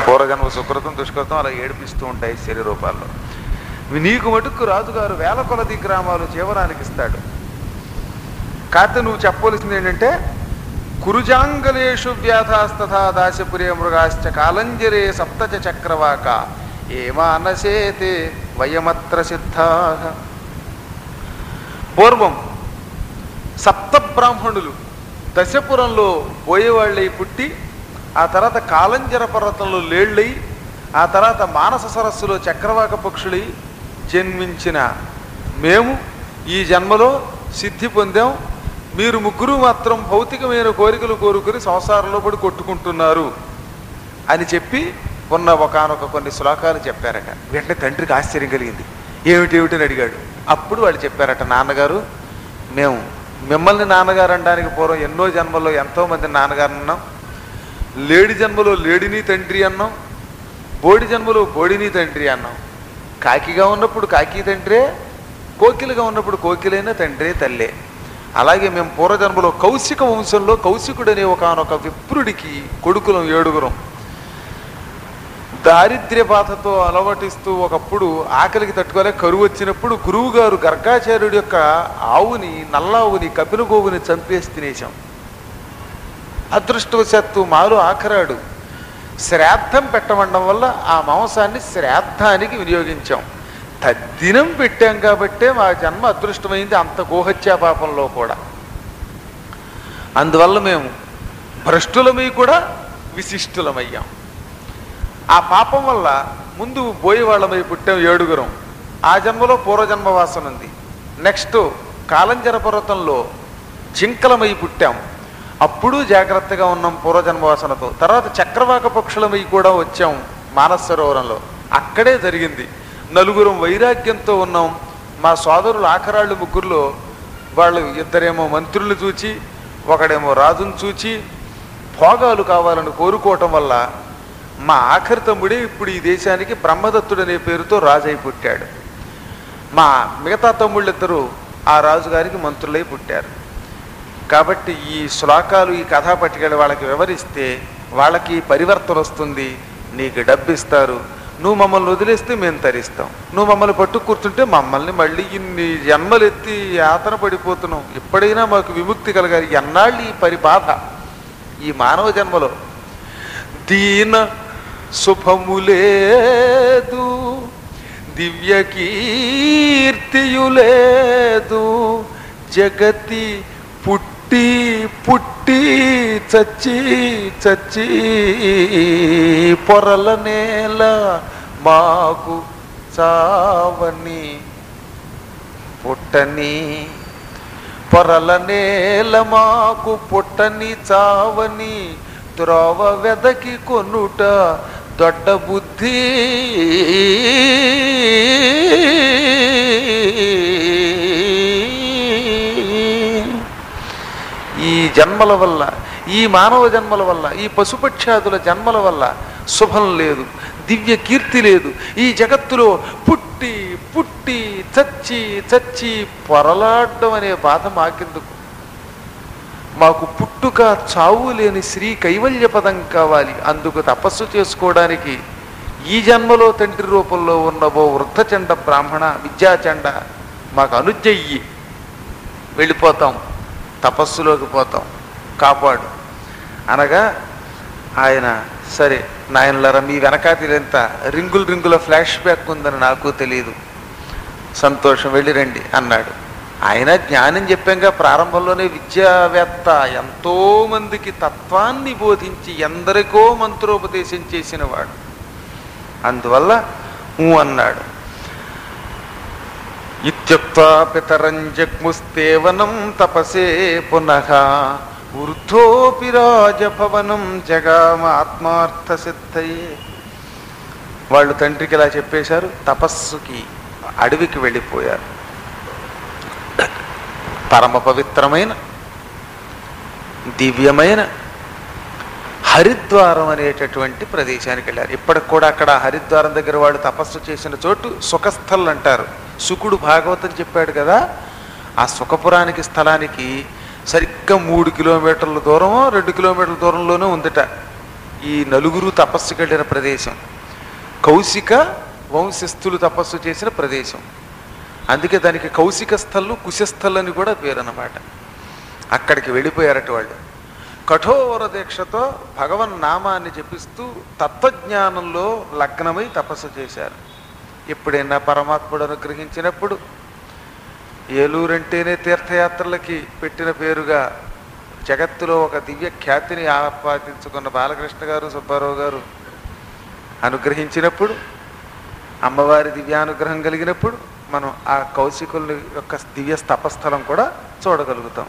పూర్వజన్మ సుకృతం దుష్కృతం అలా ఏడిపిస్తూ ఉంటాయి శరీర రూపాల్లో. నీకు మటుకు రాజుగారు వేల కొలది గ్రామాలు జీవనానికి ఇస్తాడు. కాకపోతే నువ్వు చెప్పవలసింది ఏంటంటే కురుజాంగలేషు వ్యాధాస్తథా దాశపురే మృగాశ్చ కాలంజరే సప్తచ చక్రవాక ఏమానసేతే వయమత్ర సిద్ధా. పూర్వం సప్త బ్రాహ్మణులు దశపురంలో పోయేవాళ్ళై పుట్టి, ఆ తర్వాత కాలంజర పర్వతంలో లేళ్ళై, ఆ తర్వాత మానస సరస్సులో చక్రవాక పక్షులై జన్మించిన మేము ఈ జన్మలో సిద్ధి పొందాం. మీరు ముగ్గురు మాత్రం భౌతికమైన కోరికలు కోరుకుని సంసారంలో పడి కొట్టుకుంటున్నారు అని చెప్పి ఉన్న ఒకానొక కొన్ని శ్లోకాలు చెప్పారట. వెంటనే తండ్రికి ఆశ్చర్యం కలిగింది. ఏమిటేమిటని అడిగాడు. అప్పుడు వాళ్ళు చెప్పారట, నాన్నగారు మేము మిమ్మల్ని నాన్నగారు అనడానికి పూర్వం ఎన్నో జన్మల్లో ఎంతోమంది నాన్నగారు అన్నాం. లేడి జన్మలో లేడిని తండ్రి అన్నాం, బోడి జన్మలో బోడిని తండ్రి అన్నాం. కాకిగా ఉన్నప్పుడు కాకి తండ్రే, కోకిలుగా ఉన్నప్పుడు కోకిలైన తండ్రే తల్లే. అలాగే మేము పూర్వజన్మలో కౌశిక వంశంలో కౌశికుడనే ఒకనొక విప్రుడికి కొడుకులం 7గురం. దారిద్ర్య బాధతో అలవటిస్తూ ఒకప్పుడు ఆకలికి తట్టుకోలేక కరువు వచ్చినప్పుడు గురువు గారు గర్గాచార్యుడి యొక్క ఆవుని, నల్లావుని, కపిల గోవుని చంపేసి తినేశాం. అదృష్టవశాత్తు మాలో ఆఖరాడు శ్రాద్ధం పెట్టమండం వల్ల ఆ మాంసాన్ని శ్రాద్ధానికి వినియోగించాం. తద్దినం పెట్టాం కాబట్టే మా జన్మ అదృష్టమైంది, అంత గోహత్యా పాపంలో కూడా. అందువల్ల మేము భ్రష్టులమై కూడా విశిష్టులమయ్యాం. ఆ పాపం వల్ల ముందు బోయేవాళ్ళమై పుట్టాం 7గురం. ఆ జన్మలో పూర్వజన్మ వాసన ఉంది. నెక్స్ట్ కాలంజర పర్వతంలో జింకలమై పుట్టాం, అప్పుడు జాగ్రత్తగా ఉన్నాం పూర్వజన్మ వాసనతో. తర్వాత చక్రవాక పక్షులమై కూడా వచ్చాం మానస సరోవరంలో, అక్కడే జరిగింది. 4గురం వైరాగ్యంతో ఉన్నాం. మా సోదరులు ఆఖరాళ్ళు 3గురిలో వాళ్ళు 2 మంత్రులు చూచి, ఒకడేమో రాజును చూచి భోగాలు కావాలని కోరుకోవటం వల్ల మా ఆఖరి తమ్ముడే ఇప్పుడు ఈ దేశానికి బ్రహ్మదత్తుడు అనే పేరుతో రాజై పుట్టాడు. మా మిగతా తమ్ముళ్ళిద్దరూ ఆ రాజుగారికి మంత్రులై పుట్టారు. కాబట్టి ఈ శ్లోకాలు, ఈ కథా పట్టికలు వాళ్ళకి వివరిస్తే వాళ్ళకి పరివర్తన వస్తుంది. నీకు డబ్బిస్తారు, నువ్వు మమ్మల్ని వదిలేస్తే మేము తరిస్తాం, నువ్వు మమ్మల్ని పట్టు కూర్చుంటే మమ్మల్ని మళ్ళీ ఇన్ని జన్మలెత్తి యాతన పడిపోతున్నాం, ఎప్పుడైనా మాకు విముక్తి కలగాలి. ఎన్నాళ్ళు ఈ పరిబాధ ఈ మానవ జన్మలో. దీన శుభములేదు, దివ్య కీర్తియులేదు, జగతి పుట్టి పుట్టి చచ్చి చచ్చి పొరల నేల మాకు చావని పుట్టని, పొరల నేల మాకు పుట్టని చావని, త్రోవ వెదకి కొనుట దొడ్డ బుద్ధి. ఈ జన్మల వల్ల, ఈ మానవ జన్మల వల్ల, ఈ పశుపక్షాదుల జన్మల వల్ల శుభం లేదు, దివ్య కీర్తి లేదు. ఈ జగత్తులో పుట్టి పుట్టి చచ్చి చచ్చి పొరలాడడం అనే బాధ మాకెందుకు? మాకు పుట్టుక చావు లేని శ్రీ కైవల్య పదం కావాలి. అందుకు తపస్సు చేసుకోవడానికి ఈ జన్మలో తండ్రి రూపంలో ఉన్నవో వృద్ధచండ బ్రాహ్మణ విద్యాచండ మాకు అనుజ్ఞయ్యి, వెళ్ళిపోతాం, తపస్సులోకి పోతాం, కాపాడు అనగా ఆయన సరే నాయనలారా మీ వెనకాతిలంతా రింగుల ఫ్లాష్ బ్యాక్ ఉందని నాకు తెలియదు, సంతోషం వెళ్ళి రండి అన్నాడు. ఆయన జ్ఞానం చెప్పాక ప్రారంభంలోనే విద్యావేత్త, ఎంతోమందికి తత్వాన్ని బోధించి ఎందరికో మంత్రోపదేశం చేసినవాడు. అందువల్ల అన్నాడు. ఇత్యుక్త్వా పితరం జగ్ముస్తేవనం తపసే పునః వృద్ధోపి రాజభవనం జగామ ఆత్మార్థ సిద్ధయే. వాళ్ళు తండ్రికి ఇలా చెప్పేశారు, తపస్సుకి అడవికి వెళ్ళిపోయారు. పరమ పవిత్రమైన దివ్యమైన హరిద్వారం అనేటటువంటి ప్రదేశానికి వెళ్ళారు. ఇప్పటికి కూడా అక్కడ హరిద్వారం దగ్గర వాళ్ళు తపస్సు చేసిన చోటు సుఖస్థల్ అంటారు. శుకుడు భాగవతం చెప్పాడు కదా, ఆ సుఖపురానికి స్థలానికి సరిగ్గా 3 కిలోమీటర్ల దూరమో 2 కిలోమీటర్ల దూరంలోనే ఉందట ఈ నలుగురు తపస్సుకి వెళ్ళిన ప్రదేశం. కౌశిక వంశస్థులు తపస్సు చేసిన ప్రదేశం. అందుకే దానికి కౌశిక స్థలు, కుశస్థలు అని కూడా పేరు అన్నమాట. అక్కడికి వెళ్ళిపోయారట వాళ్ళు. కఠోర దీక్షతో భగవన్ నామాన్ని జపిస్తూ తత్వజ్ఞానంలో లగ్నమై తపస్సు చేశారు. ఎప్పుడైనా పరమాత్ముడు అనుగ్రహించినప్పుడు, ఏలూరంటేనే తీర్థయాత్రలకి పెట్టిన పేరుగా జగత్తులో ఒక దివ్య ఖ్యాతిని ఆపాదించుకున్న బాలకృష్ణ గారు, సుబ్బారావు గారు అనుగ్రహించినప్పుడు, అమ్మవారి దివ్యానుగ్రహం కలిగినప్పుడు మనం ఆ కౌశికుల యొక్క దివ్య తపస్థలం కూడా చూడగలుగుతాం.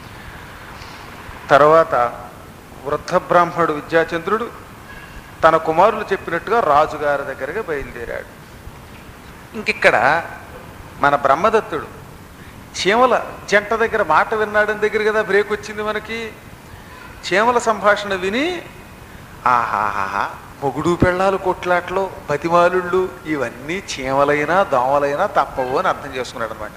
తర్వాత వృద్ధ బ్రాహ్మణుడు విద్యాచంద్రుడు తన కుమారులు చెప్పినట్టుగా రాజుగారి దగ్గరగా బయలుదేరాడు. ఇంకిక్కడ మన బ్రహ్మదత్తుడు చీమల జంట దగ్గర మాట విన్నాడని దగ్గర కదా బ్రేక్ వచ్చింది మనకి. చీమల సంభాషణ విని ఆహాహా, మొగుడు పెళ్ళాలు కొట్లాట్లు, బతిమాలుళ్ళు ఇవన్నీ చీమలైనా దోమలైనా తప్పవు అని అర్థం చేసుకున్నాడు అనమాట.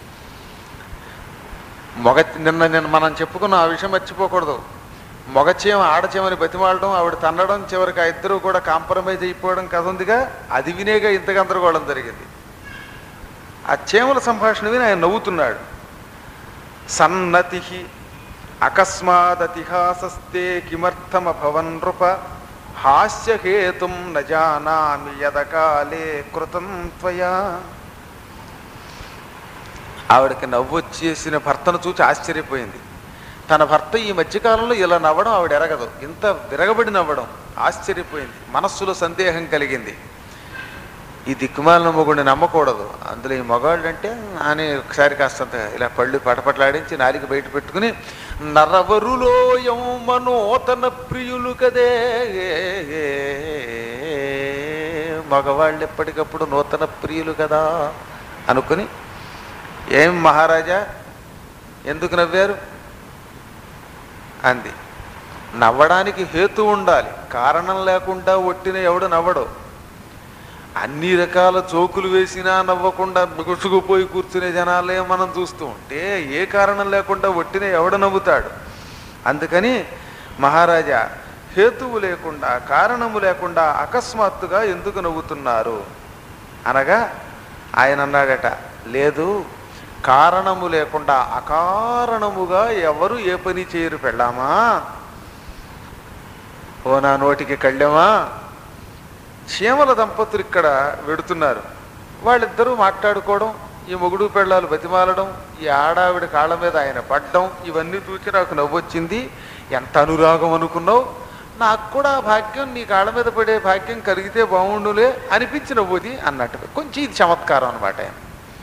నిన్న మనం చెప్పుకున్న ఆ విషయం మర్చిపోకూడదు. మగచీమ ఆడచీమని బతిమాలడం, ఆవిడ తన్నడం, చివరికి ఆ ఇద్దరు కూడా కాంప్రమైజ్ అయిపోవడం కథ ఉందిగా, అది వినేగా ఇంత గందరగోళం జరిగింది. ఆ చీమల సంభాషణ విని ఆయన నవ్వుతున్నాడు. సన్నతి అకస్మాదతిహాసస్తే కిమర్థమభవన్ నృప హాస్యహేతుం నజానామి యదకాలే కృతం త్వయా. ఆవిడకి నవ్వు వచ్చేసిన భర్తను చూసి ఆశ్చర్యపోయింది. తన భర్త ఈ మధ్యకాలంలో ఇలా నవ్వడం ఆవిడ ఎరగదు, ఇంత విరగబడి నవ్వడం ఆశ్చర్యపోయింది. మనస్సులో సందేహం కలిగింది. ఈ దిక్కుమాలిన మొగుడిని నమ్మకూడదు, అందులో ఈ మగాళ్ళు అంటే అని ఒకసారి కాస్తంత ఇలా పళ్ళు పటపట్లాడించి నాలిక బయట పెట్టుకుని, నరవరులో యౌమనోతన ప్రియులు కదే, మగవాళ్ళు ఎప్పటికప్పుడు నూతన ప్రియులు కదా అనుకుని, ఏం మహారాజా ఎందుకు నవ్వారు అంది. నవ్వడానికి హేతు ఉండాలి, కారణం లేకుండా ఒట్టిన ఎవడు నవ్వడు. అన్ని రకాల జోకులు వేసినా నవ్వకుండా బిగుసుకుపోయి కూర్చునే జనాలే మనం చూస్తూ ఉంటే ఏ కారణం లేకుండా ఒట్టిన ఎవడు నవ్వుతాడు. అందుకని మహారాజా హేతువు లేకుండా, కారణము లేకుండా అకస్మాత్తుగా ఎందుకు నవ్వుతున్నారు అనగా ఆయన అన్నాడట, లేదు, కారణము లేకుండా అకారణముగా ఎవరు ఏ పని చేయరు పెళ్ళామా, ఓ నా నోటికి కళ్ళెమా. చీమల దంపతులు ఇక్కడ వెడుతున్నారు. వాళ్ళిద్దరూ మాట్లాడుకోవడం, ఈ మొగుడు పెళ్ళాలు బతిమాలడం, ఈ ఆడావిడ కాళ్ళ మీద ఆయన పడ్డం, ఇవన్నీ చూసి నాకు నవ్వొచ్చింది. ఎంత అనురాగం అనుకున్నావు, నాకు కూడా ఆ భాగ్యం, నీ కాళ్ళ మీద పడే భాగ్యం కలిగితే బాగుండులే అనిపించి నవ్వుది అన్నట్టుగా. కొంచెం ఇది చమత్కారం అనమాట. ఆయన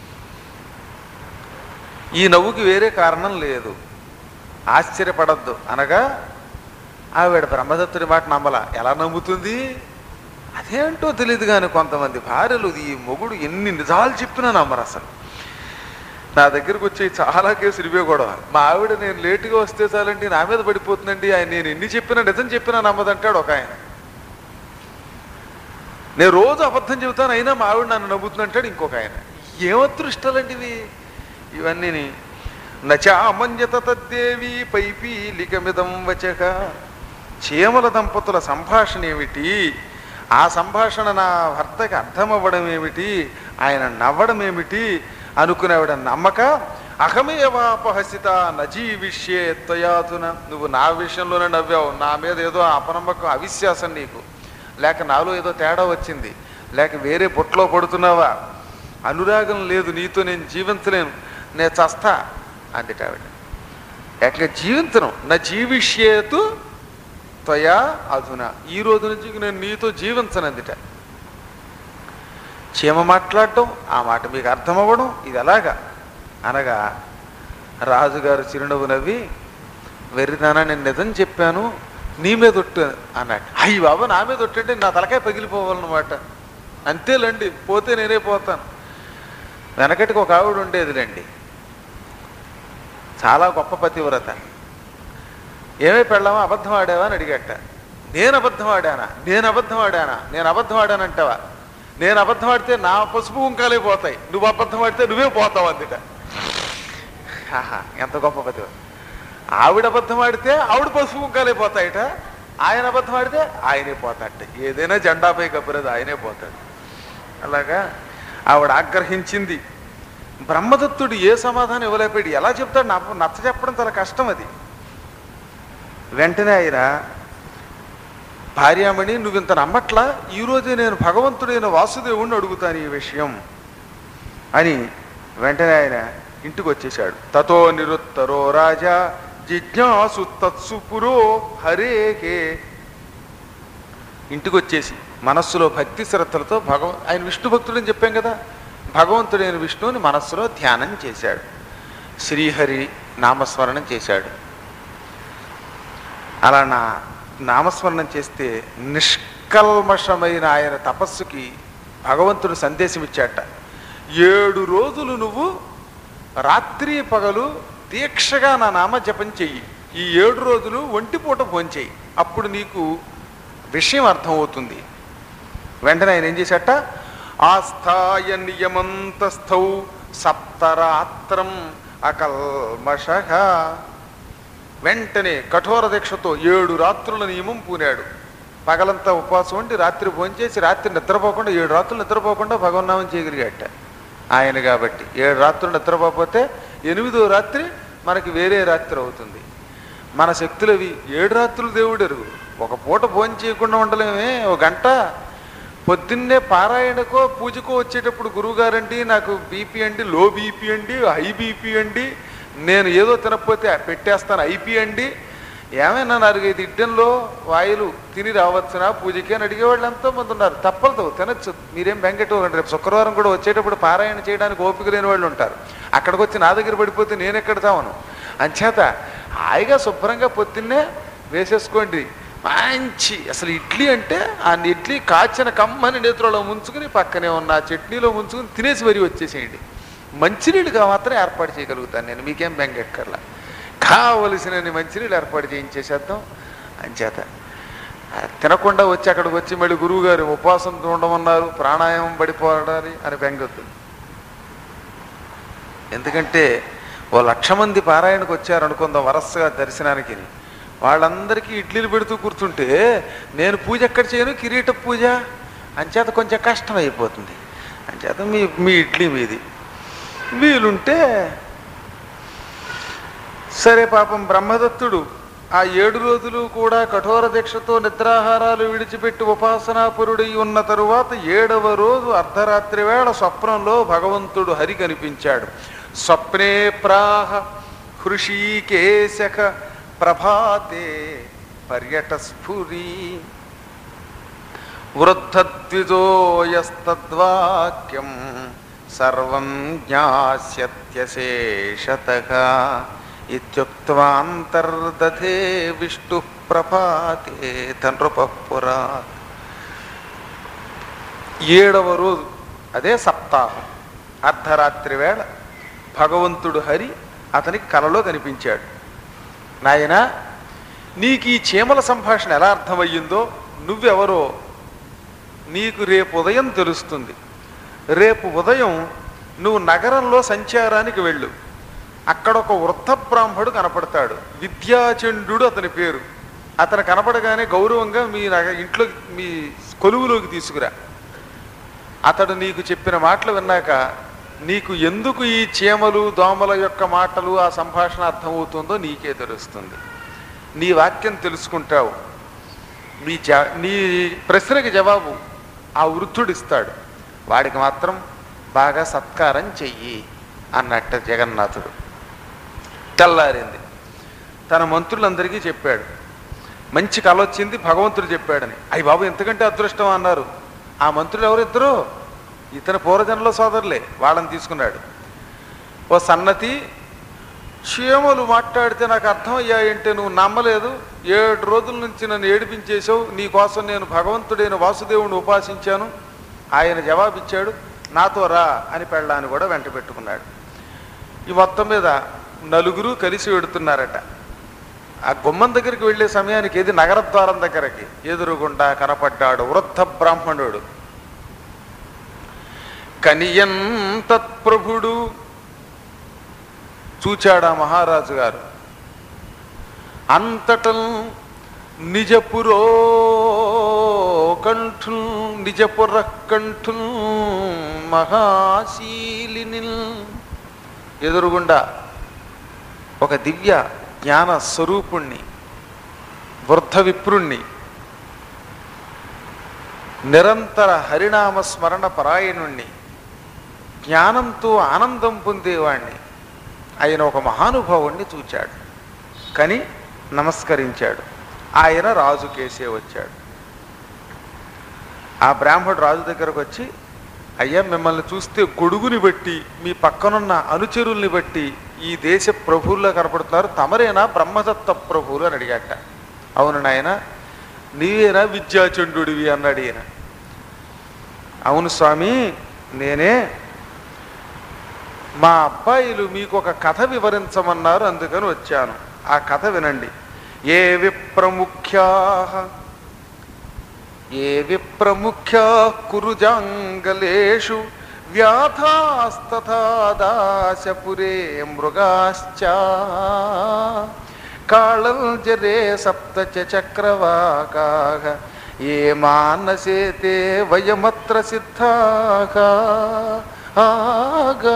ఈ నవ్వుకి వేరే కారణం లేదు, ఆశ్చర్యపడద్దు అనగా ఆవిడ బ్రహ్మదత్తుడి మాట నమ్మల. ఎలా నమ్ముతుంది అదేంటో తెలియదు కానీ కొంతమంది భార్యలు ఈ మొగుడు ఎన్ని నిజాలు చెప్పినా నమ్మరు. అసలు నా దగ్గరకు వచ్చి చాలా కేసులు ఇవే కూడా. మా ఆవిడ నేను లేటుగా వస్తే చాలండి నా మీద పడిపోతుందండి, ఆయన నేను ఎన్ని చెప్పినా నిజం చెప్పినా నమ్మదంటాడు ఒక ఆయన. నేను రోజు అబద్ధం చెబుతాను అయినా మా ఆవిడ నన్ను నవ్వుతుందంటాడు ఇంకొక ఆయన. ఏమదృష్టాలండి ఇవన్నీ. నచామంజత తద్దేవి పైపీలికమిదం వచక. చీమల దంపతుల సంభాషణ ఏమిటి, ఆ సంభాషణ నా భర్తకి అర్థమవ్వడం ఏమిటి, ఆయన నవ్వడం ఏమిటి అనుకునేవాడ నమ్మక, అహమేవాపహసిత నజీవిష్యే త్వయాతున. నువ్వు నా విషయంలోనే నవ్వావు, నా మీద ఏదో అపనమ్మకం, అవిశ్వాసం నీకు, లేక నాలో ఏదో తేడా వచ్చింది, లేక వేరే బుట్టలో పడుతున్నావా, అనురాగం లేదు, నీతో నేను జీవించలేను, నేను చస్తా అందిట ఆవిడ. ఎట్లా జీవించను, నా జీవిష్యేతు త్వయా అధున, ఈ రోజు నుంచి నేను నీతో జీవించను అందిట. చీమ మాట్లాడటం, ఆ మాట మీకు అర్థమవ్వడం, ఇది ఎలాగా అనగా రాజుగారు చిరునవ్వు నవ్వి, వెర్రిదానా నేను నిజం చెప్పాను, నీ మీద ఒట్టు అన్నాడు. అయ్యి బాబా నా మీద ఒట్టంటే నా తలకాయ పగిలిపోవాలన్నమాట. అంతేలేండి, పోతే నేనే పోతాను. వెనకటికి ఒక ఆవిడ ఉండేదిలేండి, చాలా గొప్ప పతివ్రత. ఏమై పెళ్ళామా అబద్ధం ఆడావా అని అడిగట. నేను అబద్ధం ఆడానా, నేను అబద్ధం ఆడానా, నేను అబద్ధం ఆడానంటావా, నేను అబద్ధం ఆడితే నా పసుపు కుంకాలే పోతాయి, నువ్వు అబద్ధం ఆడితే నువ్వే పోతావు అందుట. ఆహా ఎంత గొప్ప పతివ్రత. ఆవిడ అబద్ధం ఆడితే ఆవిడ పసుపు కుంకాలే పోతాయిట, ఆయన అబద్ధం ఆడితే ఆయనే పోతాడు. ఏదైనా జెండాపై కప్పిరది ఆయనే పోతాడు. అలాగా ఆవిడ ఆగ్రహించింది. బ్రహ్మదత్తుడు ఏ సమాధానం ఇవ్వలేకపోయాడు. ఎలా చెప్తాడు? నచ్చ చెప్పడం చాలా కష్టం అది. వెంటనే ఆయన, భార్యామణి నువ్వు ఇంత నమ్మట్లా, ఈరోజే నేను భగవంతుడైన వాసుదేవుణ్ణి అడుగుతాను ఈ విషయం అని వెంటనే ఆయన ఇంటికి వచ్చేశాడు. తతో నిరుత్తరో రాజా జిజ్ఞాసు తత్సు పురో హరేకే. ఇంటికి వచ్చేసి మనస్సులో భక్తి శ్రద్ధలతో ఆయన విష్ణు భక్తుడని చెప్పాం కదా, భగవంతుడైన విష్ణువుని మనస్సులో ధ్యానం చేశాడు. శ్రీహరి నామస్మరణం చేశాడు. అలా నామస్మరణం చేస్తే నిష్కల్మషమైన ఆయన తపస్సుకి భగవంతుడు సందేశం ఇచ్చాట. 7 రోజులు నువ్వు రాత్రి పగలు దీక్షగా నా నామ జపం చెయ్యి. ఈ 7 రోజులు ఒంటిపూట భోంచేయి. అప్పుడు నీకు విషయం అర్థమవుతుంది. వెంటనే ఆయన ఏం చేశాట, ఆస్థాయ నియమంతస్థౌ సప్తరాత్రం అకల్మషః. వెంటనే కఠోర దీక్షతో 7 రాత్రుల నియమం పూనాడు. పగలంతా ఉపవాసం ఉండి రాత్రి భోంచేసి రాత్రి నిద్రపోకుండా 7 రాత్రులు నిద్రపోకుండా భగవన్నామం చేయగలిగాట ఆయన. కాబట్టి 7 రాత్రులు నిద్రపోకపోతే 8వ రాత్రి మనకి వేరే రాత్రి అవుతుంది. మన శక్తులవి 7 రాత్రులు దేవుడు ఎరుగు. ఒక పూట భోజనం చేయకుండా ఉండలేమే. 1 గంట పొద్దున్నే పారాయణకో పూజకో వచ్చేటప్పుడు గురువుగారండి నాకు బీపీ అండి, లో బీపీ అండి, హై బీపీ అండి, నేను ఏదో తినకపోతే పెట్టేస్తాను ఐపీ అండి, ఏమైనా 4-5 ఇడ్డల్లో వాయులు తిని రావచ్చునా పూజకి అని అడిగేవాళ్ళు ఎంతోమంది ఉన్నారు. తప్పదు, తినచ్చు, మీరేం బెంగెట్టుకోకండి. రేపు శుక్రవారం కూడా వచ్చేటప్పుడు పారాయణ చేయడానికి ఓపిక లేని వాళ్ళు ఉంటారు. అక్కడికి వచ్చి నా దగ్గర పడిపోతే నేను ఎక్కడతామను. అంచేత హాయిగా శుభ్రంగా పొద్దున్నే వేసేసుకోండి. మంచి అసలు ఇడ్లీ అంటే ఆ ఇడ్లీ కాచిన కమ్మని నేత్రంలో ముంచుకుని పక్కనే ఉన్న చట్నీలో ముంచుకుని తినేసి మరీ వచ్చేసేయండి. మంచినీళ్ళుగా మాత్రం ఏర్పాటు చేయగలుగుతాను నేను, మీకేం బెంగెక్కర్లా. కావలసిన మంచినీళ్ళు ఏర్పాటు చేయించేసేద్దాం. అంచేత తినకుండా వచ్చి అక్కడికి వచ్చి మళ్ళీ గురువుగారు ఉపవాసం ఉండమన్నారు, ప్రాణాయామం పడిపోవడాలి అని బెంగొద్దు. ఎందుకంటే 1,00,000 మంది పారాయణకు వచ్చారు అనుకుందాం వరసగా దర్శనానికి. వాళ్ళందరికీ ఇడ్లీలు పెడుతూ కూర్చుంటే నేను పూజ ఎక్కడ చేయను, కిరీట పూజ. అంచేత కొంచెం కష్టం అయిపోతుంది. అంచేత మీ ఇడ్లీ మీది వీలుంటే సరే. పాపం బ్రహ్మదత్తుడు ఆ 7 రోజులు కూడా కఠోర దీక్షతో నిద్రాహారాలు విడిచిపెట్టి ఉపాసనాపురుడై ఉన్న తరువాత 7వ రోజు అర్ధరాత్రి వేళ స్వప్నంలో భగవంతుడు హరి కనిపించాడు. స్వప్నే ప్రాహ హృషీకేశక ప్రభాతే పర్యటస్ఫురీ వృద్ధద్విజోయస్తద్వాక్యం సర్వం జ్ఞాస్యత్యశేషతః ఇత్యుక్త్వాంతర్దధే విష్ణు ప్రభాతే తనృపఃపురా. 7వ రోజు అదే సప్తాహం అర్ధరాత్రి వేళ భగవంతుడు హరి అతనికి కలలో కనిపించాడు. నాయనా, నీకు ఈ చీమల సంభాషణ ఎలా అర్థమయ్యిందో, నువ్వెవరో నీకు రేపు ఉదయం తెలుస్తుంది. రేపు ఉదయం నువ్వు నగరంలో సంచారానికి వెళ్ళు. అక్కడ ఒక వృద్ధ బ్రాహ్మడు కనపడతాడు. విద్యాచండు అతని పేరు. అతను కనపడగానే గౌరవంగా ఇంట్లో మీ కొలువులోకి తీసుకురా. అతడు నీకు చెప్పిన మాటలు విన్నాక నీకు ఎందుకు ఈ చీమలు దోమల యొక్క మాటలు ఆ సంభాషణ అర్థమవుతుందో నీకే తెలుస్తుంది. నీ వాక్యం తెలుసుకుంటావు. నీ ప్రశ్నకి జవాబు ఆ వృద్ధుడిస్తాడు. వాడికి మాత్రం బాగా సత్కారం చెయ్యి అన్నట్ట జగన్నాథుడు. తెల్లారింది. తన మంత్రులందరికీ చెప్పాడు. మంచి కళ వచ్చింది, భగవంతుడు చెప్పాడని. అయ్యి బాబు ఎంతకంటే అదృష్టం అన్నారు. ఆ మంత్రులు ఎవరిద్దరూ ఇతని పూర్వజన్మలో సోదరులే. వాళ్ళని తీసుకున్నాడు. ఓ సన్నతి, చీమలు మాట్లాడితే నాకు అర్థమయ్యాయంటే నువ్వు నమ్మలేదు. 7 రోజుల నుంచి నన్ను ఏడిపించేశావు. నీ కోసం నేను భగవంతుడైన వాసుదేవుని ఉపాసించాను. ఆయన జవాబిచ్చాడు, నాతో రా అని పెళ్ళాన్ని కూడా వెంట పెట్టుకున్నాడు. ఈ మొత్తం మీద 4 కలిసి వెడుతున్నారట. ఆ గుమ్మం దగ్గరికి వెళ్ళే సమయానికి ఏది నగరద్వారం దగ్గరకి ఎదురుగుండా కనపడ్డాడు వృద్ధ బ్రాహ్మణుడు. కనియన్ తత్ప్రభుడు చూచాడా మహారాజు గారు. అంతటం నిజపురో కంఠు నిజపుర కంఠు మహాశీలిని. ఎదురుగుండా ఒక దివ్య జ్ఞాన స్వరూపుణ్ణి, వృద్ధ విప్రుణ్ణి, నిరంతర హరినామ స్మరణ పరాయణుణ్ణి, జ్ఞానంతో ఆనందం పొందేవాణ్ణి ఆయన ఒక మహానుభావుణ్ణి చూచాడు. కానీ నమస్కరించాడు. ఆయన రాజు కేసే వచ్చాడు. ఆ బ్రాహ్మణుడు రాజు దగ్గరకు వచ్చి, అయ్యా మిమ్మల్ని చూస్తే గొడుగుని బట్టి మీ పక్కనున్న అనుచరుల్ని బట్టి ఈ దేశ ప్రభువుల్లో కనపడుతున్నారు, తమరేనా బ్రహ్మదత్త ప్రభువులు అని అడిగాట. అవును నాయన, నీవేనా విద్యాచండుడివి అన్నాడు ఈయన. అవును స్వామి నేనే. మా అబ్బాయిలు మీకు ఒక కథ వివరించమన్నారు, అందుకని వచ్చాను. ఆ కథ వినండి. ఏ విప్రముఖ్యా కురుజాంగలేషు వ్యాధాస్తథా దాశపురే మృగాశ్చ కాళంజరే సప్త చక్రవాకాః ఏ మానసేతే వయమత్ర సిద్ధాః. ఆగా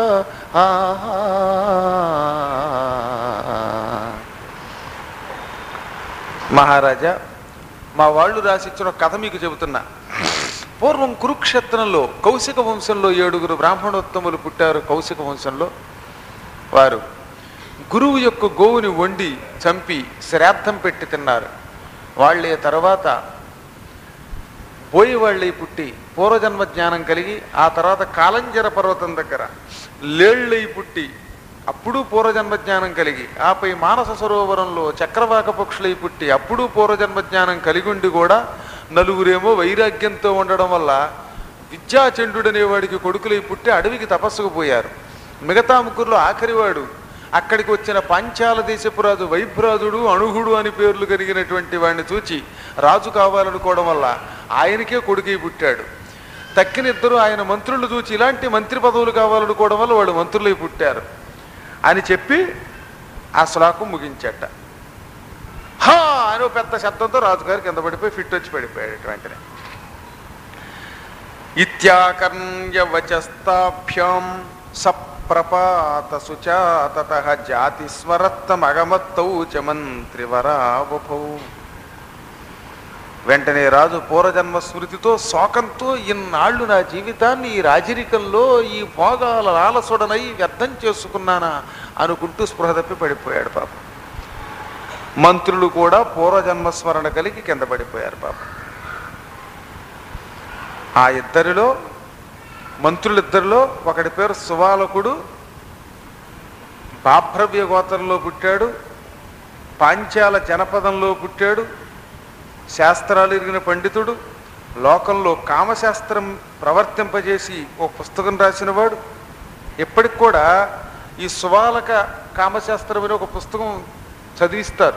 మహారాజా, మా వాళ్ళు రాసిచ్చిన కథ మీకు చెబుతున్నా. పూర్వం కురుక్షేత్రంలో కౌశిక వంశంలో 7 బ్రాహ్మణోత్తములు పుట్టారు. కౌశిక వంశంలో వారు గురువు యొక్క గోవుని వండి చంపి శ్రాద్ధం పెట్టి తిన్నారు. వాళ్ళే తర్వాత బోయివాళ్ళై పుట్టి పూర్వజన్మ జ్ఞానం కలిగి, ఆ తర్వాత కాలంజర పర్వతం దగ్గర లేళ్ళై పుట్టి అప్పుడు పూర్వజన్మ జ్ఞానం కలిగి, ఆపై మానస సరోవరంలో చక్రవాక పక్షులై పుట్టి అప్పుడు పూర్వజన్మ జ్ఞానం కలిగి ఉండి కూడా నలుగురేమో వైరాగ్యంతో ఉండడం వల్ల విద్యాచండుడనేవాడికి కొడుకులై పుట్టి అడవికి తపస్సుకు పోయారు. మిగతా ముగ్గురులో ఆఖరివాడు అక్కడికి వచ్చిన పాంచాల దేశపురాజు వైభ్రాజుడు, అణుహుడు అని పేర్లు కలిగినటువంటి వాడిని చూచి రాజు కావాలనుకోవడం వల్ల ఆయనకే కొడుకై పుట్టాడు. తక్కిన ఇద్దరు ఆయన మంత్రులు చూచి ఇలాంటి మంత్రి పదవులు కావాలనుకోవడం వల్ల వాడు మంత్రులై పుట్టారు అని చెప్పి ఆ శ్లోకం ముగించట. హా అని పెద్ద శబ్దంతో రాజుగారు కింద పడిపోయి ఫిట్ వచ్చి పడిపోయాడు. వెంటనే ఇత్యాకర్ణ్య వచస్తాభ్యాం సప్రపాత సుచాతతః జాతి స్మరత్తమగమత్తౌ చ మంత్రివరావపౌ. వెంటనే రాజు పూర్వజన్మ స్మృతితో శోకంతో ఇన్నాళ్ళు నా జీవితాన్ని ఈ రాజరికంలో ఈ భోగాల లాలసుడనై వ్యర్థం చేసుకున్నానా అనుకుంటూ స్పృహ తప్పి పడిపోయాడు పాపం. మంత్రులు కూడా పూర్వజన్మ స్మరణ కలిగి కింద పడిపోయారు పాపం. ఆ ఇద్దరిలో మంత్రులిద్దరిలో ఒకడి పేరు సువాలకుడు, బాభ్రవ్య గోత్రంలో పుట్టాడు, పాంచాల జనపదంలో పుట్టాడు, శాస్త్రాలు ఎరిగిన పండితుడు, లోకంలో కామశాస్త్రం ప్రవర్తింపజేసి ఒక పుస్తకం రాసినవాడు. ఇప్పటికి కూడా ఈ సువాలక కామశాస్త్రం అనే ఒక పుస్తకం చదివిస్తారు.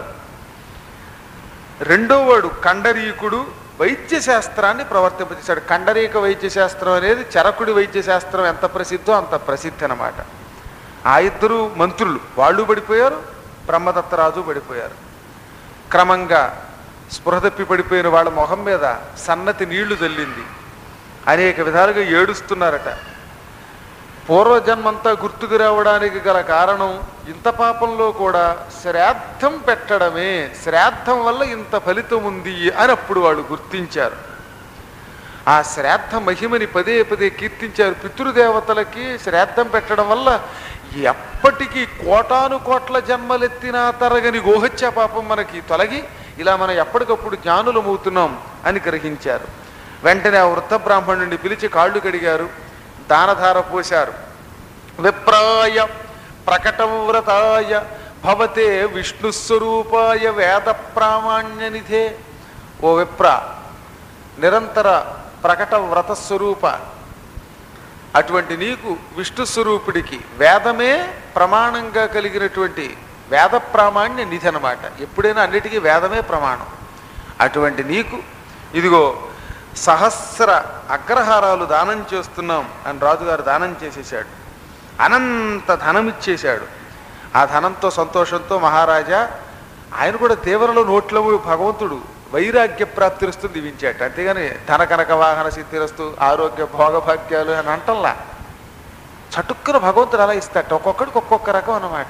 రెండో వాడు కండరీకుడు, వైద్య శాస్త్రాన్ని ప్రవర్తింపజేశాడు. కండరీక వైద్య శాస్త్రం అనేది చరకుడి వైద్య శాస్త్రం ఎంత ప్రసిద్ధో అంత ప్రసిద్ధి అన్నమాట. ఆ ఇద్దరు మంత్రులు వాళ్ళు పడిపోయారు, బ్రహ్మదత్తరాజు పడిపోయారు. క్రమంగా స్పృహ తప్పి పడిపోయిన వాళ్ళ మొహం మీద సన్నతి నీళ్లు చల్లింది. అనేక విధాలుగా ఏడుస్తున్నారట. పూర్వజన్మంతా గుర్తుకు రావడానికి గల కారణం ఇంత పాపంలో కూడా శ్రాద్ధం పెట్టడమే, శ్రాద్ధం వల్ల ఇంత ఫలితం ఉంది అని అప్పుడు వాళ్ళు గుర్తించారు. ఆ శ్రాద్ధ మహిమని పదే పదే కీర్తించారు. పితృదేవతలకి శ్రాద్ధం పెట్టడం వల్ల ఎప్పటికీ కోటాను కోట్ల జన్మలెత్తినా తరగని గోహత్య పాపం మనకి తొలగి ఇలా మనం ఎప్పటికప్పుడు జ్ఞానులమవుతున్నాం అని గ్రహించారు. వెంటనే ఆ వృద్ధ బ్రాహ్మణుడిని పిలిచి కాళ్ళు కడిగారు, దానధార పోశారు. విప్రాయ ప్రకటవ్రతాయ భవతే విష్ణుస్వరూపాయ వేద ప్రామాణ్య నిధే. ఓ విప్ర, నిరంతర ప్రకట వ్రతస్వరూప అటువంటి నీకు విష్ణుస్వరూపుడికి వేదమే ప్రమాణంగా కలిగినటువంటి వేద ప్రామాణ్య నిధి అన్నమాట. ఎప్పుడైనా అన్నిటికీ వేదమే ప్రమాణం. అటువంటి నీకు ఇదిగో సహస్ర అగ్రహారాలు దానం చేస్తున్నాం అని రాజుగారు దానం చేసేసాడు. అనంత ధనం ఇచ్చేశాడు. ఆ ధనంతో సంతోషంతో మహారాజా ఆయన కూడా తీవ్రలో నోట్లో భగవంతుడు వైరాగ్య ప్రాప్తిరస్తూ దీవించాట, అంతేగాని ధన కనక వాహన సిద్ధిరస్తూ ఆరోగ్య భోగభాగ్యాలు అని అంటల్లా. చటుక్కున భగవంతుడు అలా ఇస్తాట, ఒక్కొక్కడికి ఒక్కొక్క రకం అన్నమాట.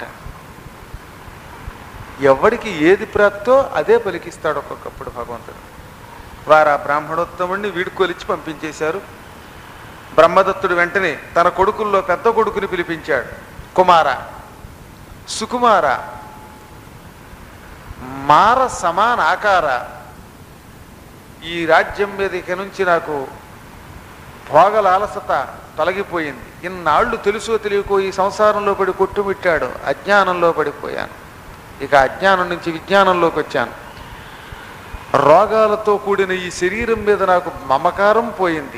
ఎవడికి ఏది ప్రాప్తో అదే పలికిస్తాడు ఒక్కొక్కప్పుడు భగవంతుడు. వారు ఆ బ్రాహ్మణోత్తముడిని వీడుకొలిచి పంపించేశారు. బ్రహ్మదత్తుడు వెంటనే తన కొడుకుల్లో పెద్ద కొడుకుని పిలిపించాడు. కుమార, సుకుమార, మార సమాన ఆకార, ఈ రాజ్యం మీద ఇక నుంచి నాకు భోగలాలసత తొలగిపోయింది. ఇన్నాళ్ళు తెలుసో తెలియకో ఈ సంసారంలో పడి కొట్టుమిట్టాడు, అజ్ఞానంలో పడిపోయాను. ఇక అజ్ఞానం నుంచి విజ్ఞానంలోకి వచ్చాను. రోగాలతో కూడిన ఈ శరీరం మీద నాకు మమకారం పోయింది.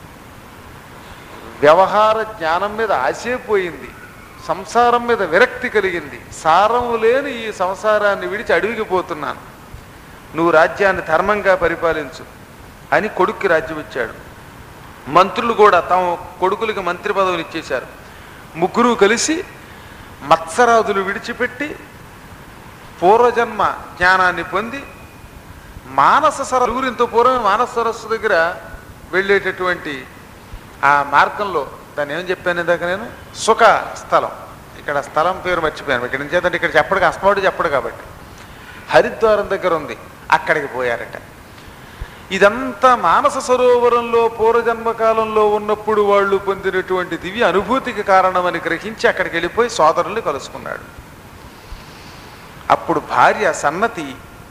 వ్యవహార జ్ఞానం మీద ఆశే పోయింది. సంసారం మీద విరక్తి కలిగింది. సారము లేని ఈ సంసారాన్ని విడిచి అడవికి పోతున్నాను. నువ్వు రాజ్యాన్ని ధర్మంగా పరిపాలించు అని కొడుక్కి రాజ్యం ఇచ్చాడు. మంత్రులు కూడా తమ కొడుకులకి మంత్రి పదవులు ఇచ్చేశారు. ముగ్గురు కలిసి మత్సరాదులు విడిచిపెట్టి పూర్వజన్మ జ్ఞానాన్ని పొంది మానస సరస్సు, పూర్వం మానస సరస్సు దగ్గర వెళ్ళేటటువంటి ఆ మార్గంలో, దాన్ని ఏం చెప్పాను ఇందాక నేను, సుఖ స్థలం, ఇక్కడ స్థలం పేరు మర్చిపోయాను. ఇక్కడ నుంచి ఇక్కడ చెప్పడు, అస్తమాడు చెప్పడు కాబట్టి హరిద్వారం దగ్గర ఉంది, అక్కడికి పోయారట. ఇదంతా మానస సరోవరంలో పూర్వజన్మకాలంలో ఉన్నప్పుడు వాళ్ళు పొందినటువంటి దివ్య అనుభూతికి కారణమని గ్రహించి అక్కడికి వెళ్ళిపోయి సోదరుల్ని కలుసుకున్నాడు. అప్పుడు భార్య సన్నతి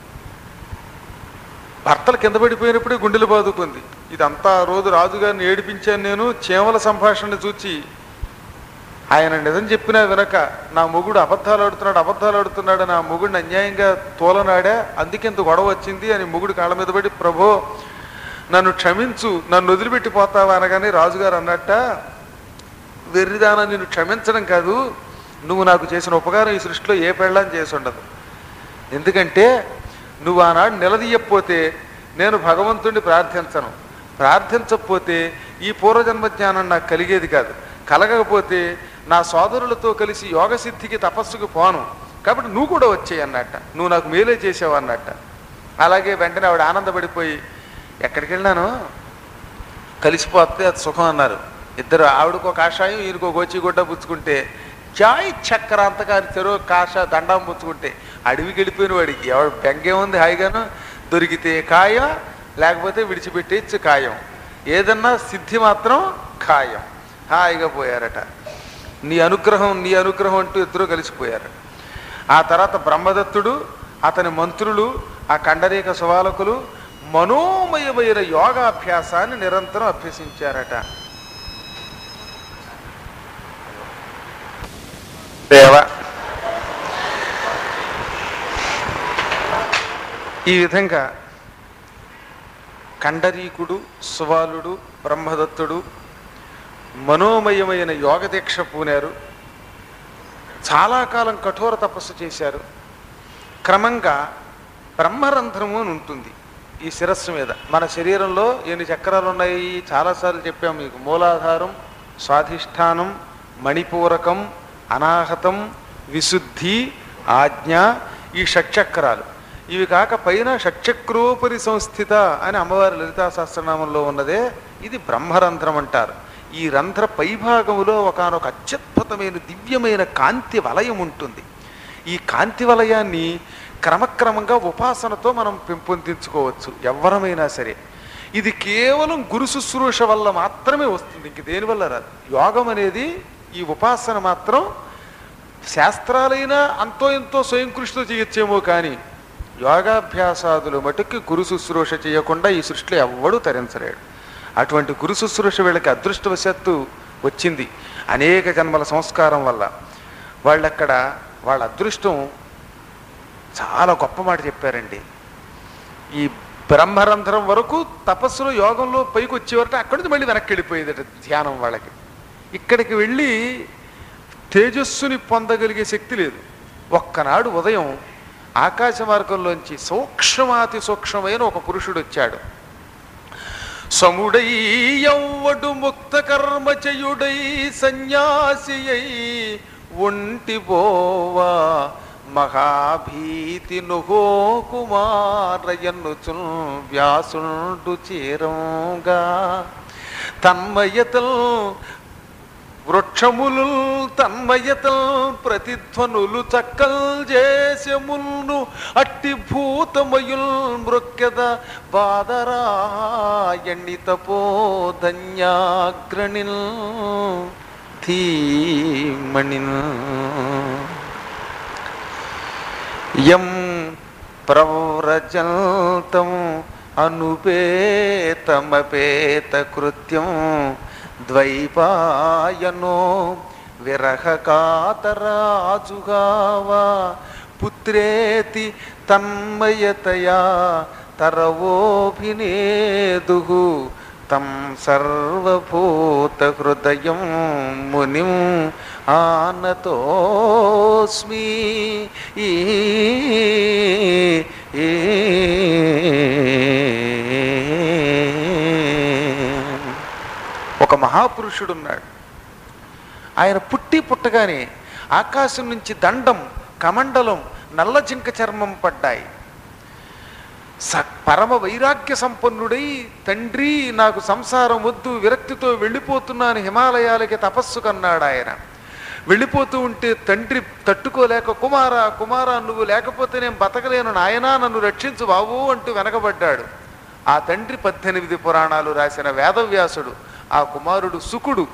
భర్తలు కింద పడిపోయినప్పుడే గుండెలు బాదుకుంది. ఇదంతా రోజు రాజుగారిని ఏడిపించాను నేను, చేమల సంభాషణ చూచి ఆయన నిజం చెప్పినా వినక నా మొగుడు అబద్ధాలు ఆడుతున్నాడు, నా మొగుడిని అన్యాయంగా తోలనాడా, అందుకెంత గొడవ వచ్చింది అని మొగుడు కాళ్ళ మీద పడి, ప్రభో నన్ను క్షమించు, నన్ను వదిలిపెట్టిపోతావా అనగానే రాజుగారు అన్నట్ట, వెర్రిదానా నిన్ను క్షమించడం కాదు, నువ్వు నాకు చేసిన ఉపకారం ఈ సృష్టిలో ఏ పెళ్ళాన్ని చేసి ఉండదు. ఎందుకంటే నువ్వు ఆనాడు నిలదీయకపోతే నేను భగవంతుడిని ప్రార్థించకపోతే ఈ పూర్వజన్మ జ్ఞానం నాకు కలిగేది కాదు, కలగకపోతే నా సోదరులతో కలిసి యోగసిద్ధికి తపస్సుకు పోను, కాబట్టి నువ్వు కూడా వచ్చేయి అన్నట్ట, నువ్వు నాకు మేలే చేసావు అన్నట్ట. అలాగే వెంటనే ఆవిడ ఆనందపడిపోయి, ఎక్కడికి వెళ్ళినాను కలిసిపోతే అది సుఖం అన్నారు. ఇద్దరు, ఆవిడకో కాషాయం ఈయనకో గోచిగుడ్డ పుచ్చుకుంటే, చాయ్ చక్రాంతకారి చెరువు దండం పుచ్చుకుంటే, అడవికి వెళ్ళిపోయిన వాడికి ఎవడు బెంగే ఉంది, హాయిగాను దొరికితే ఖాయం, లేకపోతే విడిచిపెట్టేచ్చు ఖాయం, ఏదన్నా సిద్ధి మాత్రం ఖాయం. హాయిగా పోయారట. నీ అనుగ్రహం అంటూ ఇద్దరు కలిసిపోయారు. ఆ తర్వాత బ్రహ్మదత్తుడు, అతని మంత్రులు, ఆ కండరీక సువాలకులు మనోమయమైన యోగాభ్యాసాన్ని నిరంతరం అభ్యసించారట. దేవ, ఈ విధంగా కండరీకుడు, సువాలుడు, బ్రహ్మదత్తుడు మనోమయమైన యోగ దీక్ష పూనారు. చాలా కాలం కఠోర తపస్సు చేశారు. క్రమంగా బ్రహ్మరంధ్రము అని ఉంటుంది ఈ శిరస్సు మీద. మన శరీరంలో ఎన్ని చక్రాలు ఉన్నాయి చాలాసార్లు చెప్పాము మీకు. మూలాధారం, స్వాధిష్టానం, మణిపూరకం, అనాహతం, విశుద్ధి, ఆజ్ఞ, ఈ షట్చక్రాలు. ఇవి కాక పైన షట్చక్రోపరి సంస్థిత అని అమ్మవారి లలితా సహస్రనామంలో ఉన్నదే, ఇది బ్రహ్మరంధ్రం అంటారు. ఈ రంధ్ర పైభాగములో ఒకనొక అత్యద్భుతమైన దివ్యమైన కాంతి వలయం ఉంటుంది. ఈ కాంతి వలయాన్ని క్రమక్రమంగా ఉపాసనతో మనం పెంపొందించుకోవచ్చు, ఎవరమైనా సరే. ఇది కేవలం గురు శుశ్రూష వల్ల మాత్రమే వస్తుంది, ఇంక దేనివల్ల రాదు. యోగం అనేది, ఈ ఉపాసన మాత్రం శాస్త్రాలైనా అంతో ఎంతో స్వయం కృషితో చేయొచ్చేమో, కానీ యోగాభ్యాసాదులు మటుకు గురు శుశ్రూష చేయకుండా ఈ సృష్టిలో ఎవ్వడూ తరించలేడు. అటువంటి గురు శుశ్రూష వీళ్ళకి అదృష్టవశాత్తు వచ్చింది అనేక జన్మల సంస్కారం వల్ల. వాళ్ళక్కడ వాళ్ళ అదృష్టం చాలా గొప్ప మాట చెప్పారండి. ఈ బ్రహ్మరంధ్రం వరకు తపస్సులో యోగంలో పైకి వచ్చేవరకు అక్కడి నుంచి మళ్ళీ వెనక్కి వెళ్ళిపోయేదట ధ్యానం వాళ్ళకి. ఇక్కడికి వెళ్ళి తేజస్సుని పొందగలిగే శక్తి లేదు. ఒక్కనాడు ఉదయం ఆకాశ మార్గంలోంచి సూక్ష్మాతి సూక్ష్మమైన ఒక పురుషుడు వచ్చాడు. సముడై యవ్వడు ముక్త కర్మచయుడై సన్యాసి అయి ఒంటి పోవా మహాభీతి నుహో కుమారయన్నుచున్ వ్యాసుండు చేరంగా తన్మయతల్ వృక్షములు తన్మయతల్ ప్రతిధ్వనులు చక్కల్ చేసెముల్ను అట్టి భూతమయుల్ మృక్యద బాదరాయణి తపోధన్యాగ్రణిల్ ధీమణిల్ యం ప్రవ్రజంతం అనుపేతమపేత కృత్యం ద్వైపాయనో విరహకాతరాజుగావా పుత్రేతి తన్మయతయా తరవోభినేదు తం సర్వభూత హృదయం మునిం ఆనతోస్మి ఒక మహాపురుషుడున్నాడు. ఆయన పుట్టగానే ఆకాశం నుంచి దండం, కమండలం, నల్ల జింక చర్మం పడ్డాయి. పరమ వైరాగ్య సంపన్నుడై, తండ్రి నాకు సంసారం వద్దు, విరక్తితో వెళ్ళిపోతున్నాను హిమాలయాలకి తపస్సు కన్నాడు. ఆయన వెళ్ళిపోతూ ఉంటే తండ్రి తట్టుకోలేక కుమారా కుమారా నువ్వు లేకపోతే నేను బతకలేను, నాయనా నన్ను రక్షించు బాబు అంటూ వెనకబడ్డాడు. ఆ తండ్రి 18 పురాణాలు రాసిన వేదవ్యాసుడు, ఆ కుమారుడు శుకుడు.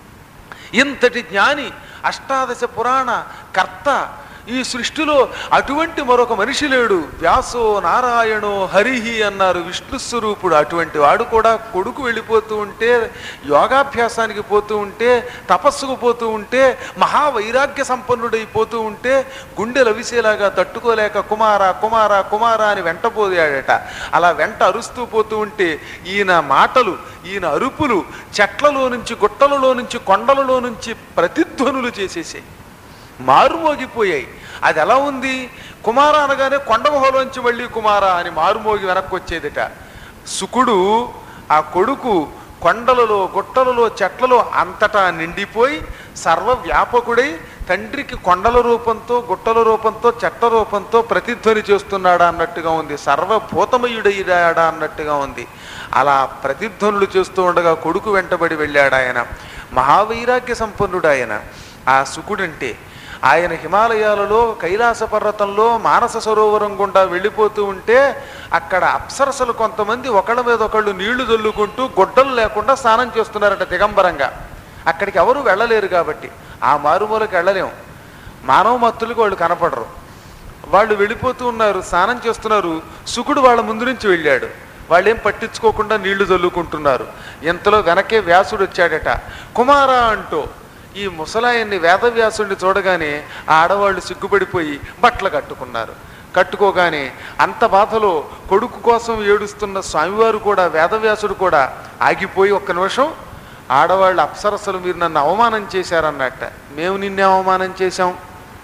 ఇంతటి జ్ఞాని, అష్టాదశ పురాణ కర్త. ఈ సృష్టిలో అటువంటి మరొక మనిషి లేడు. వ్యాసో నారాయణో హరిహి అన్నారు విష్ణు స్వరూపుడు. అటువంటి వాడు కూడా కొడుకు వెళ్ళిపోతూ ఉంటే, యోగాభ్యాసానికి పోతూ ఉంటే, తపస్సుకు పోతూ ఉంటే, మహావైరాగ్య సంపన్నుడైపోతూ ఉంటే గుండె లవిసేలాగా తట్టుకోలేక కుమార కుమార కుమార అని వెంటపోయాడట. అలా వెంట అరుస్తూ పోతూ ఉంటే ఈయన మాటలు, ఈయన అరుపులు చెట్లలో నుంచి, గుట్టలలో నుంచి, కొండలలో నుంచి ప్రతిధ్వనులు చేసేసాయి, మారుమోగిపోయాయి. అది ఎలా ఉంది? కుమార అనగానే కొండగుహలోంచి మళ్ళీ కుమార అని మారుమోగి వెనక్కి వచ్చేదిట. శుకుడు ఆ కొడుకు కొండలలో, గుట్టలలో, చెట్లలో అంతటా నిండిపోయి సర్వవ్యాపకుడై తండ్రికి కొండల రూపంతో, గుట్టల రూపంతో, చెట్ల రూపంతో ప్రతిధ్వని చేస్తున్నాడా అన్నట్టుగా ఉంది. సర్వభూతమయుడయ్యాడా అన్నట్టుగా ఉంది. అలా ప్రతిధ్వనులు చేస్తూ ఉండగా కొడుకు వెంటబడి వెళ్ళాడు. ఆయన మహావైరాగ్య సంపన్నుడు. ఆయన ఆ శుకుడంటే ఆయన హిమాలయాలలో కైలాస పర్వతంలో మానస సరోవరం గుండా వెళ్ళిపోతూ ఉంటే అక్కడ అప్సరసలు కొంతమంది ఒకళ్ళ మీద ఒకళ్ళు నీళ్లు చల్లుకుంటూ గొడ్డలు లేకుండా స్నానం చేస్తున్నారట దిగంబరంగా. అక్కడికి ఎవరు వెళ్ళలేరు కాబట్టి ఆ మారుమూలకి వెళ్ళలేము. మానవ మత్తులకు వాళ్ళు కనపడరు. వాళ్ళు వెళ్ళిపోతూ ఉన్నారు, స్నానం చేస్తున్నారు. శుకుడు వాళ్ళ ముందు నుంచి వెళ్ళాడు. వాళ్ళేం పట్టించుకోకుండా నీళ్లు చల్లుకుంటున్నారు. ఇంతలో వెనకే వ్యాసుడు వచ్చాడట. కుమారా అంటూ ఈ ముసలాయన్ని వేదవ్యాసుడిని చూడగానే ఆ ఆడవాళ్ళు సిగ్గుపడిపోయి బట్టలు కట్టుకున్నారు. కట్టుకోగానే అంత బాధలో కొడుకు కోసం ఏడుస్తున్న స్వామివారు కూడా, వేదవ్యాసుడు కూడా ఆగిపోయి ఒక్క నిమిషం, ఆడవాళ్ళు అప్సరసలు మీరు నన్ను అవమానం చేశారన్నట్ట. మేము నిన్నే అవమానం చేశాం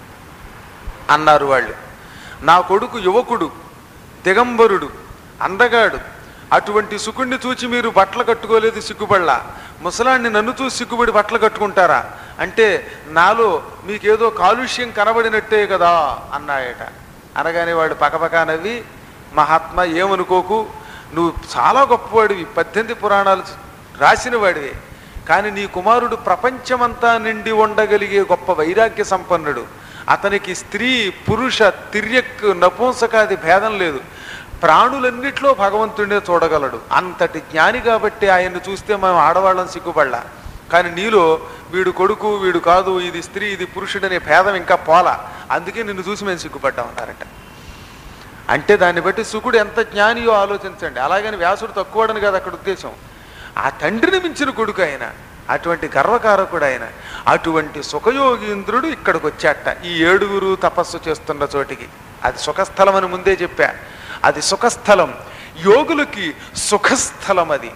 అన్నారు వాళ్ళు. నా కొడుకు యువకుడు, దిగంబరుడు, అందగాడు. అటువంటి శుకుణ్ణి చూచి మీరు బట్టలు కట్టుకోలేదు, సిగ్గుపడలా. ముసలాన్ని నన్ను చూసి సిగ్గుపడి బట్టలు కట్టుకుంటారా అంటే నాలో మీకేదో కాలుష్యం కనబడినట్టే కదా అన్నాయట. అనగానే వాడు పకపకా నవ్వి, మహాత్మా ఏమనుకోకు, నువ్వు చాలా గొప్పవాడివి, 18 పురాణాలు రాసిన వాడివి, కానీ నీ కుమారుడు ప్రపంచమంతా నిండి ఉండగలిగే గొప్ప వైరాగ్య సంపన్నుడు. అతనికి స్త్రీ పురుష తిర్యక్ నపుంసకాది భేదం లేదు. ప్రాణులన్నిట్లో భగవంతుడినే చూడగలడు. అంతటి జ్ఞాని కాబట్టి ఆయన్ని చూస్తే మనం ఆడవాళ్ళని సిగ్గుపడలా. కానీ నీలో వీడు కొడుకు, వీడు కాదు, ఇది స్త్రీ, ఇది పురుషుడనే భేదం ఇంకా పోలా, అందుకే నిన్ను చూసి మేము సిగ్గుపడ్డామన్నారట. అంటే దాన్ని బట్టి శుకుడు ఎంత జ్ఞానియో ఆలోచించండి. అలాగని వ్యాసుడు తక్కువడని కాదు అక్కడ ఉద్దేశం. ఆ తండ్రిని మించిన కొడుకు ఆయన, అటువంటి గర్వకారకుడు ఆయన. అటువంటి సుఖయోగీంద్రుడు ఇక్కడికి వచ్చాట, ఈ 7 తపస్సు చేస్తున్న చోటికి. అది సుఖస్థలం అని ముందే చెప్పా. అది సుఖస్థలం, యోగులకి సుఖస్థలం అది.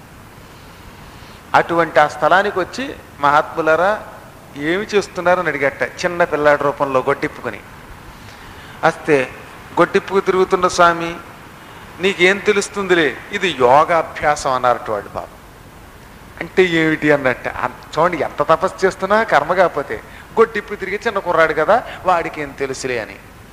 అటువంటి ఆ స్థలానికి వచ్చి మహాత్ములరా ఏమి చేస్తున్నారని అడిగట. చిన్న పిల్లాడి రూపంలో గొట్టిప్పుకొని వస్తే, గొట్టిప్పుకు తిరుగుతున్న స్వామి నీకేం తెలుస్తుందిలే, ఇది యోగాభ్యాసం అన్నారట వాడు. బాబు అంటే ఏమిటి అన్నట్ట. చూడండి ఎంత తపస్సు చేస్తున్నా కర్మ కాకపోతే. గొట్టిప్పు తిరిగి చిన్న కుర్రాడు కదా, వాడికి ఏం తెలుసులే అని.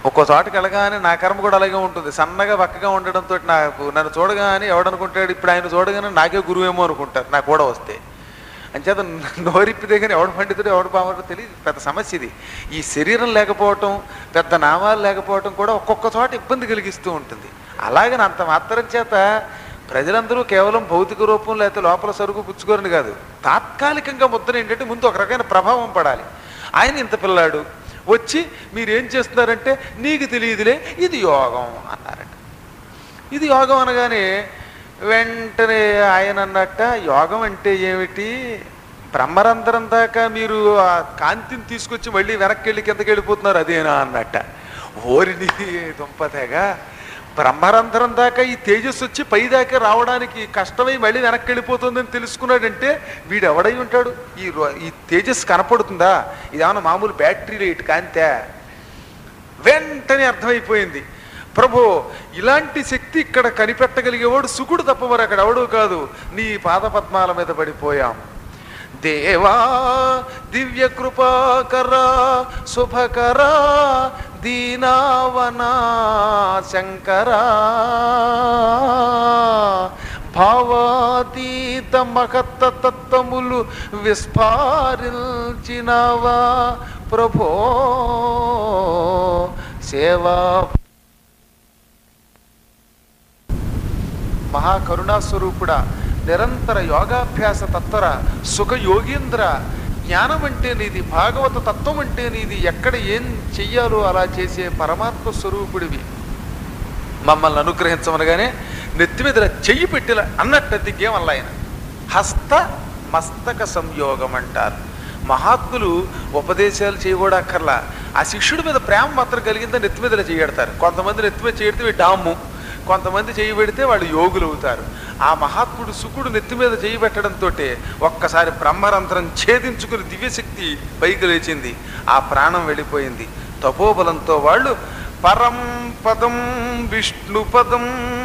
ఒక్కో చోటకి వెళ్ళగానే నా కర్మ కూడా అలాగే ఉంటుంది. సన్నగా పక్కగా ఉండడంతో నన్ను చూడగానే ఎవడనుకుంటాడు, ఇప్పుడు ఆయన చూడగానే నాకే గురువేమో అనుకుంటారు నాకు కూడా వస్తే. అంచేత నోరిప్పితే కానీ ఎవడు పండితుడు ఎవడు పామడో తెలియదు. పెద్ద సమస్య ఇది. ఈ శరీరం లేకపోవటం, పెద్ద నామాలు లేకపోవటం కూడా ఒక్కొక్క చోట ఇబ్బంది కలిగిస్తూ ఉంటుంది. అలాగని అంత మాత్రం చేత ప్రజలందరూ కేవలం భౌతిక రూపం లేకపోతే లోపల సరుకు పుచ్చుకోరని కాదు, తాత్కాలికంగా ముద్ర ఏంటంటే ముందు ఒక రకమైన ప్రభావం పడాలి. ఆయన ఇంత పిల్లాడు వచ్చి మీరేం చేస్తున్నారంటే నీకు తెలియదులే ఇది యోగం అన్నారట. ఇది యోగం అనగానే వెంటనే ఆయన అన్నట్ట, యోగం అంటే ఏమిటి, బ్రహ్మరంధ్రం దాకా మీరు ఆ కాంతిని తీసుకొచ్చి మళ్ళీ వెనక్కి వెళ్ళి కిందకి వెళ్ళిపోతున్నారు అదేనా అన్నట్ట. ఓరిని దుంపతేగా, బ్రహ్మరంధ్రం దాకా ఈ తేజస్సు వచ్చి పైదాకా రావడానికి కష్టమై మళ్ళీ వెనక్కి వెళ్ళిపోతుందని తెలుసుకున్నాడంటే వీడు ఎవడై ఉంటాడు. ఈ తేజస్సు కనపడుతుందా, ఇదేమన్నా మామూలు బ్యాటరీ లైట్ కాంతే? వెంటనే అర్థమైపోయింది, ప్రభు ఇలాంటి శక్తి ఇక్కడ కనిపెట్టగలిగేవాడు సుకుడు తప్ప మరి అక్కడ ఎవడు కాదు. నీ పాదపద్మాల మీద పడిపోయాం. దేవా దివ్య కృపాకరా శుభకరా దీనావనా శంకరా భావాతీత మహత్త తత్వములు విస్ఫారించినవా ప్రభో సేవా. మహాకరుణాస్వరూపుడా, నిరంతర యోగాభ్యాస తత్వర సుఖ యోగీంద్ర, జ్ఞానం అంటే నీది, భాగవత తత్వం అంటే నీది, ఎక్కడ ఏం చెయ్యాలో అలా చేసే పరమాత్మ స్వరూపుడివి, మమ్మల్ని అనుగ్రహించమనగానే నెత్తి మీద చెయ్యి పెట్టిలా అన్నట్టు దిగ్గేమల్ల ఆయన. హస్త మస్తక సంయోగం అంటారు. మహాత్ములు ఉపదేశాలు చేయకూడా అక్కర్లా, ఆ శిష్యుడి మీద ప్రేమ మాత్రం కలిగిందా నెత్తి మీద చేయడతారు. కొంతమంది నెత్తి మీద చేయడితే డాము, కొంతమంది చేయి పెడితే వాళ్ళు యోగులు అవుతారు. ఆ మహాత్ముడు శుకుడు నెత్తి మీద చేయి పెట్టడంతో ఒక్కసారి బ్రహ్మరంధ్రం ఛేదించుకుని దివ్యశక్తి పైకి లేచింది. ఆ ప్రాణం వెళ్ళిపోయింది. తపోబలంతో వాళ్ళు పరం పదం విష్ణుపదం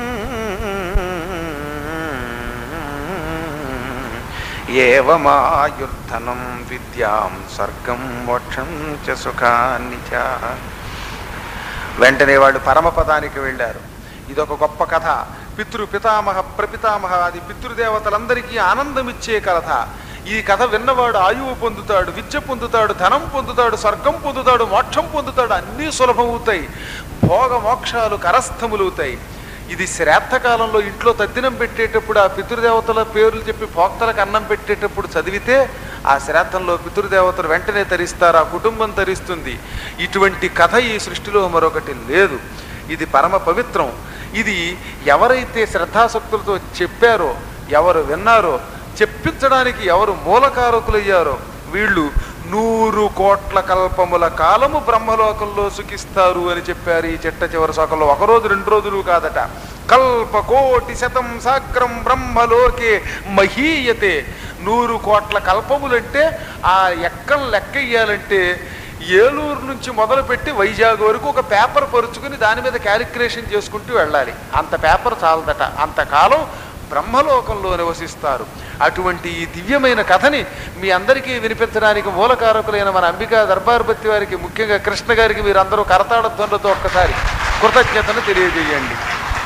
ఏవమాయుర్ధనం విద్యాం స్వర్గం మోక్షం చ సుఖాన్ని చ. వెంటనే వాళ్ళు పరమపదానికి వెళ్ళారు. ఇదొక గొప్ప కథ. పితృపితామహ ప్రపితామహ అది పితృదేవతలందరికీ ఆనందమిచ్చే కథ. ఈ కథ విన్నవాడు ఆయువు పొందుతాడు, విద్య పొందుతాడు, ధనం పొందుతాడు, స్వర్గం పొందుతాడు, మోక్షం పొందుతాడు. అన్నీ సులభమవుతాయి, భోగ మోక్షాలు కరస్థములవుతాయి. ఇది శ్రాద్ధకాలంలో ఇంట్లో తద్దినం పెట్టేటప్పుడు ఆ పితృదేవతల పేర్లు చెప్పి భోక్తలకు అన్నం పెట్టేటప్పుడు చదివితే ఆ శ్రాద్ధంలో పితృదేవతలు వెంటనే తరిస్తారు, ఆ కుటుంబం తరిస్తుంది. ఇటువంటి కథ ఈ సృష్టిలో మరొకటి లేదు. ఇది పరమ పవిత్రం. ఇది ఎవరైతే శ్రద్ధాశక్తులతో చెప్పారో, ఎవరు విన్నారో, చెప్పించడానికి ఎవరు మూలకారకులయ్యారో వీళ్ళు 100 కోట్ల కల్పముల కాలము బ్రహ్మలోకంలో సుఖిస్తారు అని చెప్పారు ఈ చిట్ట చివరి శ్లోకంలో. 1 రోజు 2 రోజులు కాదట. కల్ప కోటి శతం సాగ్రం బ్రహ్మలోకే మహీయతే. 100 కోట్ల కల్పములంటే ఆ లెక్క ఇయ్యాలంటే ఏలూరు నుంచి మొదలుపెట్టి వైజాగ్ వరకు ఒక పేపర్ పరుచుకుని దాని మీద క్యాలిక్యులేషన్ చేసుకుంటూ వెళ్ళాలి. అంత పేపర్ చాలదట. అంతకాలం బ్రహ్మలోకంలో నివసిస్తారు. అటువంటి ఈ దివ్యమైన కథని మీ అందరికీ వినిపించడానికి మూలకారకులైన మన అంబికా దర్బార్బత్తి వారికి, ముఖ్యంగా కృష్ణ గారికి మీరందరూ కరతాళ ధ్వనులతో ఒక్కసారి కృతజ్ఞతను తెలియజేయండి.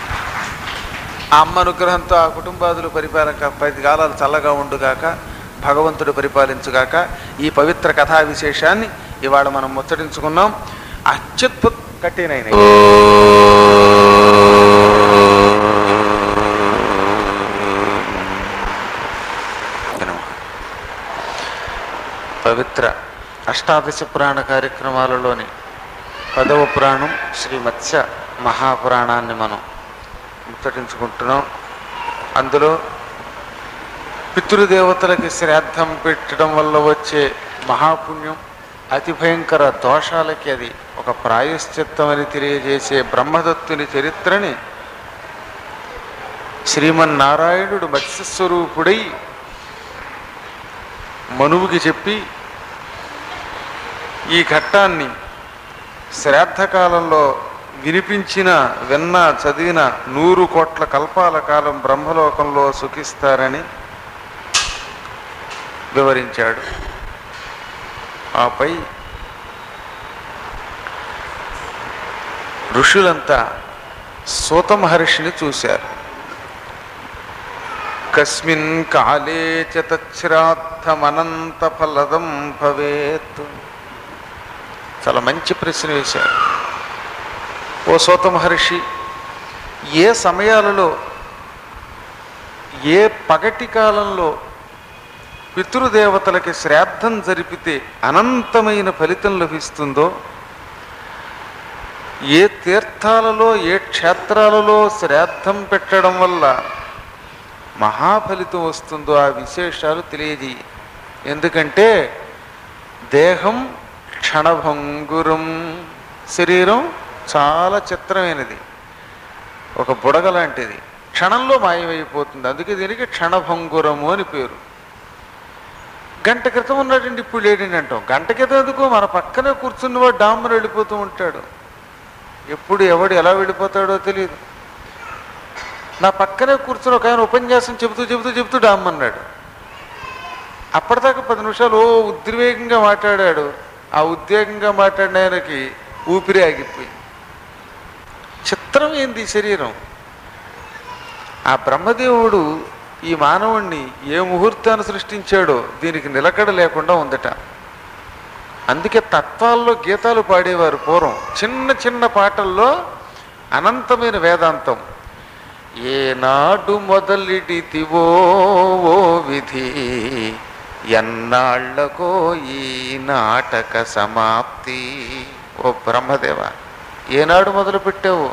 ఆ అమ్మ అనుగ్రహంతో ఆ కుటుంబాదులు పరిపాలక 10 కాలాలు చల్లగా ఉండుగాక, భగవంతుడు పరిపాలించుగాక. ఈ పవిత్ర కథా విశేషాన్ని ఇవాళ మనం ముచ్చటించుకున్నాం. అత్యద్భుత కట్టేనైనా పవిత్ర అష్టాదశ పురాణ కార్యక్రమాలలోని 10వ పురాణం శ్రీ మత్స్య మహాపురాణాన్ని మనం ముచ్చటించుకుంటున్నాం. అందులో పితృదేవతలకి శ్రాద్ధం పెట్టడం వల్ల వచ్చే మహాపుణ్యం, అతి భయంకర దోషాలకి అది ఒక ప్రాయశ్చిత్తం అని తెలియజేసే బ్రహ్మదత్తుని చరిత్రని శ్రీమన్నారాయణుడు మత్స్యస్వరూపుడై మనువుకి చెప్పి ఈ ఘట్టాన్ని శ్రాద్ధకాలంలో వినిపించిన, విన్న, చదివిన 100 కోట్ల కల్పాల కాలం బ్రహ్మలోకంలో సుఖిస్తారని వివరించాడు. ఆపై ఋషులంతా సూత మహర్షిని చూశారు. కస్మిన్ కాలే చ తచ్ఛ్రాద్ధమనంత ఫలదం భవేత్. చాలా మంచి ప్రశ్న వేశారు. ఓ సూత మహర్షి, ఏ సమయాలలో ఏ పగటి కాలంలో పితృదేవతలకి శ్రాద్ధం జరిపితే అనంతమైన ఫలితం లభిస్తుందో, ఏ తీర్థాలలో ఏ క్షేత్రాలలో శ్రాద్ధం పెట్టడం వల్ల మహాఫలితం వస్తుందో ఆ విశేషాలు తెలియజేయి. ఎందుకంటే దేహం క్షణభంగురం, శరీరం చాలా చిత్రమైనది, ఒక బుడగ లాంటిది, క్షణంలో మాయమైపోతుంది. అందుకే దీనికి క్షణభంగురము అని పేరు. గంట క్రితం ఉన్నాడండి, ఇప్పుడు లేడండి అంటాం. గంట క్రితం ఎందుకు, మన పక్కనే కూర్చున్నవాడు డామ్మని వెళ్ళిపోతూ ఉంటాడు. ఎప్పుడు ఎవడు ఎలా వెళ్ళిపోతాడో తెలియదు. నా పక్కనే కూర్చుని ఒక ఆయన ఉపన్యాసం చెబుతూ డామ్మన్నాడు. అప్పటిదాకా 10 నిమిషాలు ఉద్వేగంగా మాట్లాడాడు. ఆ ఉద్వేగంగా మాట్లాడిన ఆయనకి ఊపిరి ఆగిపోయింది. చిత్రం ఏంది శరీరం. ఆ బ్రహ్మదేవుడు ఈ మానవుణ్ణి ఏ ముహూర్తాన్ని సృష్టించాడో దీనికి నిలకడ లేకుండా ఉందట. అందుకే తత్వాల్లో గీతాలు పాడేవారు పూర్వం. చిన్న చిన్న పాటల్లో అనంతమైన వేదాంతం. ఏనాడు మొదలిడితివో ఓ విధి, ఎన్నాళ్లకో ఈ నాటక సమాప్తి. ఓ బ్రహ్మదేవ, ఏనాడు మొదలు పెట్టావు?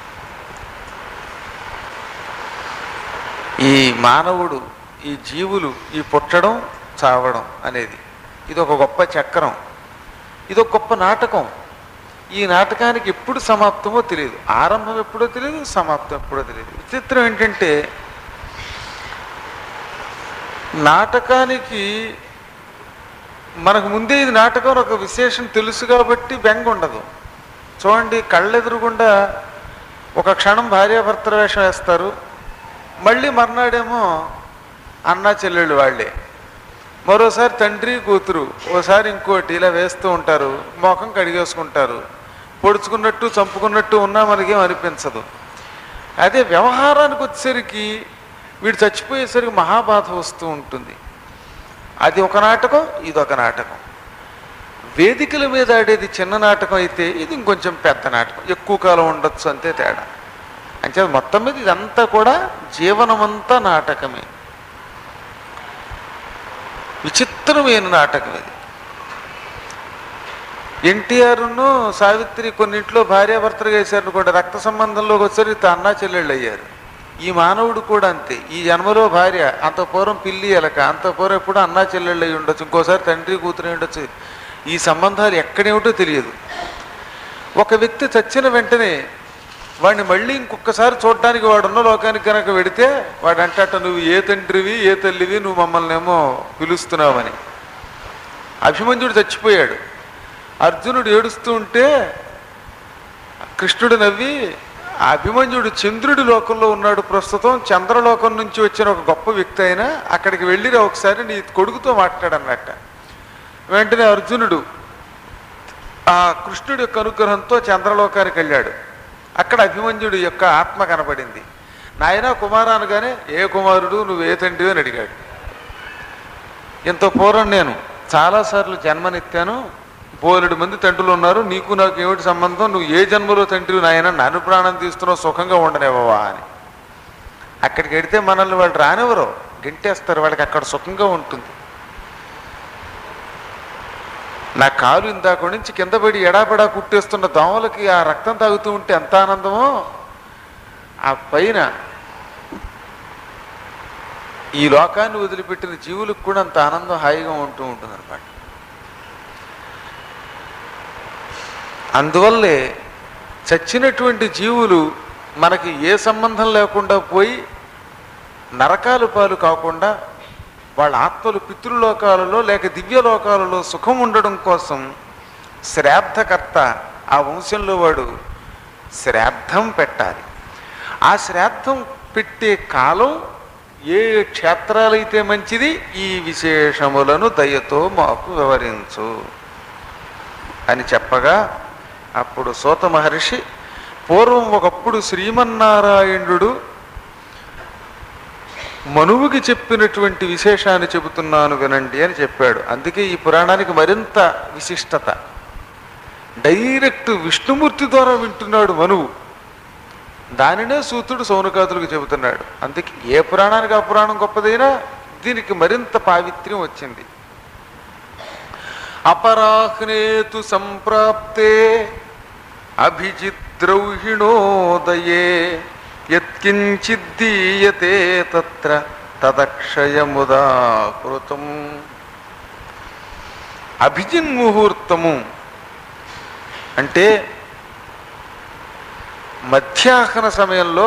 ఈ మానవుడు, ఈ జీవులు, ఈ పుట్టడం చావడం అనేది ఇది ఒక గొప్ప చక్రం, ఇది ఒక గొప్ప నాటకం. ఈ నాటకానికి ఎప్పుడు సమాప్తమో తెలియదు. ఆరంభం ఎప్పుడో తెలియదు, సమాప్తం ఎప్పుడో తెలియదు. విచిత్రం ఏంటంటే నాటకానికి మనకు ముందే ఇది నాటకం ఒక విశేషం తెలుసు కాబట్టి బెంగ ఉండదు. చూడండి, కళ్ళెదురుగుండా ఒక క్షణం భార్యాభర్తల వేషం వేస్తారు, మళ్ళీ మర్నాడేమో అన్నా చెల్లెళ్ళు వాళ్ళే, మరోసారి తండ్రి కూతురు, ఓసారి ఇంకోటి ఇలా వేస్తూ ఉంటారు. మొఖం కడిగేసుకుంటారు. పొడుచుకున్నట్టు చంపుకున్నట్టు ఉన్నా మనకేం అనిపించదు. అదే వ్యవహారానికి వచ్చేసరికి వీడు చచ్చిపోయేసరికి మహాబాధ వస్తూ ఉంటుంది. అది ఒక నాటకం, ఇది ఒక నాటకం. వేదికల మీద ఆడేది చిన్న నాటకం అయితే ఇది ఇంకొంచెం పెద్ద నాటకం, ఎక్కువ కాలం ఉండొచ్చు, అంతే తేడా. అంటే మొత్తం మీద ఇదంతా కూడా జీవనమంతా నాటకమే. విచిత్రమైన నాటకం ఇది. ఎన్టీఆర్ను సావిత్రి కొన్నింట్లో భార్యాభర్తలు వేశారు కూడా, రక్త సంబంధంలోకి వచ్చేసరికి అన్నా చెల్లెళ్ళు అయ్యారు. ఈ మానవుడు కూడా అంతే. ఈ జన్మలో భార్య, అంత పూర్వం పిల్లి ఎలక, అంత పూర్వం ఎప్పుడు అన్నా చెల్లెళ్ళు అయ్యి ఉండొచ్చు, ఇంకోసారి తండ్రి కూతురు ఉండొచ్చు. ఈ సంబంధాలు ఎక్కడేమిటో తెలియదు. ఒక వ్యక్తి చచ్చిన వెంటనే వాడిని మళ్ళీ ఇంకొకసారి చూడడానికి వాడున్న లోకానికి కనుక వెడితే వాడు అంటట, నువ్వు ఏ తండ్రివి ఏ తల్లివి, నువ్వు మమ్మల్ని ఏమో పిలుస్తున్నావని. అభిమన్యుడు చచ్చిపోయాడు. అర్జునుడు ఏడుస్తూ ఉంటే కృష్ణుడు నవ్వి, ఆ అభిమన్యుడు చంద్రుడి లోకంలో ఉన్నాడు ప్రస్తుతం, చంద్రలోకం నుంచి వచ్చిన ఒక గొప్ప వ్యక్తి అయినా అక్కడికి వెళ్ళిరా ఒకసారి నీ కొడుకుతో మాట్లాడన్నట్ట. వెంటనే అర్జునుడు ఆ కృష్ణుడి యొక్క అనుగ్రహంతో చంద్రలోకానికి వెళ్ళాడు. అక్కడ అభిమన్యుడి యొక్క ఆత్మ కనపడింది. నాయన కుమార అనగానే, ఏ కుమారుడు, నువ్వు ఏ తండ్రి అని అడిగాడు. ఇంత పూర్వం నేను చాలాసార్లు జన్మనెత్తాను, బోలెడు మంది తండ్రులు ఉన్నారు, నీకు నాకు ఏమిటి సంబంధం, నువ్వు ఏ జన్మలో తండ్రి నాయన, నన్ను ప్రాణం తీస్తున్నావు, సుఖంగా ఉండనివ్వవా అని. అక్కడికి వెడితే మనల్ని వాళ్ళు రానివ్వరు, గెంటేస్తారు, వాళ్ళకి అక్కడ సుఖంగా ఉంటుంది. నా కాలు ఇందాక నుంచి కింద పడి ఎడాపడా కుట్టేస్తున్న దోమలకి ఆ రక్తం తాగుతూ ఉంటే ఎంత ఆనందమో, ఆ పైన ఈ లోకాన్ని వదిలిపెట్టిన జీవులకు కూడా అంత ఆనందం హాయిగా ఉంటూ ఉంటుంది అన్నమాట. అందువల్లే చచ్చినటువంటి జీవులు మనకి ఏ సంబంధం లేకుండా పోయి నరకాలు పాలు కాకుండా వాళ్ళ ఆత్మలు పితృలోకాలలో లేక దివ్యలోకాలలో సుఖం ఉండడం కోసం శ్రాద్ధకర్త, ఆ వంశంలో వాడు శ్రాద్ధం పెట్టాలి. ఆ శ్రాద్ధం పెట్టే కాలం ఏ క్షేత్రాలైతే మంచిది, ఈ విశేషములను దయతో మాకు వివరించు అని చెప్పగా, అప్పుడు సూత మహర్షి పూర్వం ఒకప్పుడు శ్రీమన్నారాయణుడు మనువుకి చెప్పినటువంటి విశేషాన్ని చెబుతున్నాను వినండి అని చెప్పాడు. అందుకే ఈ పురాణానికి మరింత విశిష్టత. డైరెక్ట్ విష్ణుమూర్తి ద్వారా వింటున్నాడు మనువు. దానినే సూతుడు సౌనకాదులకు చెబుతున్నాడు. అందుకే ఏ పురాణానికి ఆ పురాణం గొప్పదైనా దీనికి మరింత పావిత్ర్యం వచ్చింది. అపరాహ్నేతు సంప్రాప్తే అభిజిద్రౌహిణోదయే యత్కించిద్దీయతే తత్ర తదక్షయముదాకృతం. అభిజిన్ముహూర్తము అంటే మధ్యాహ్న సమయంలో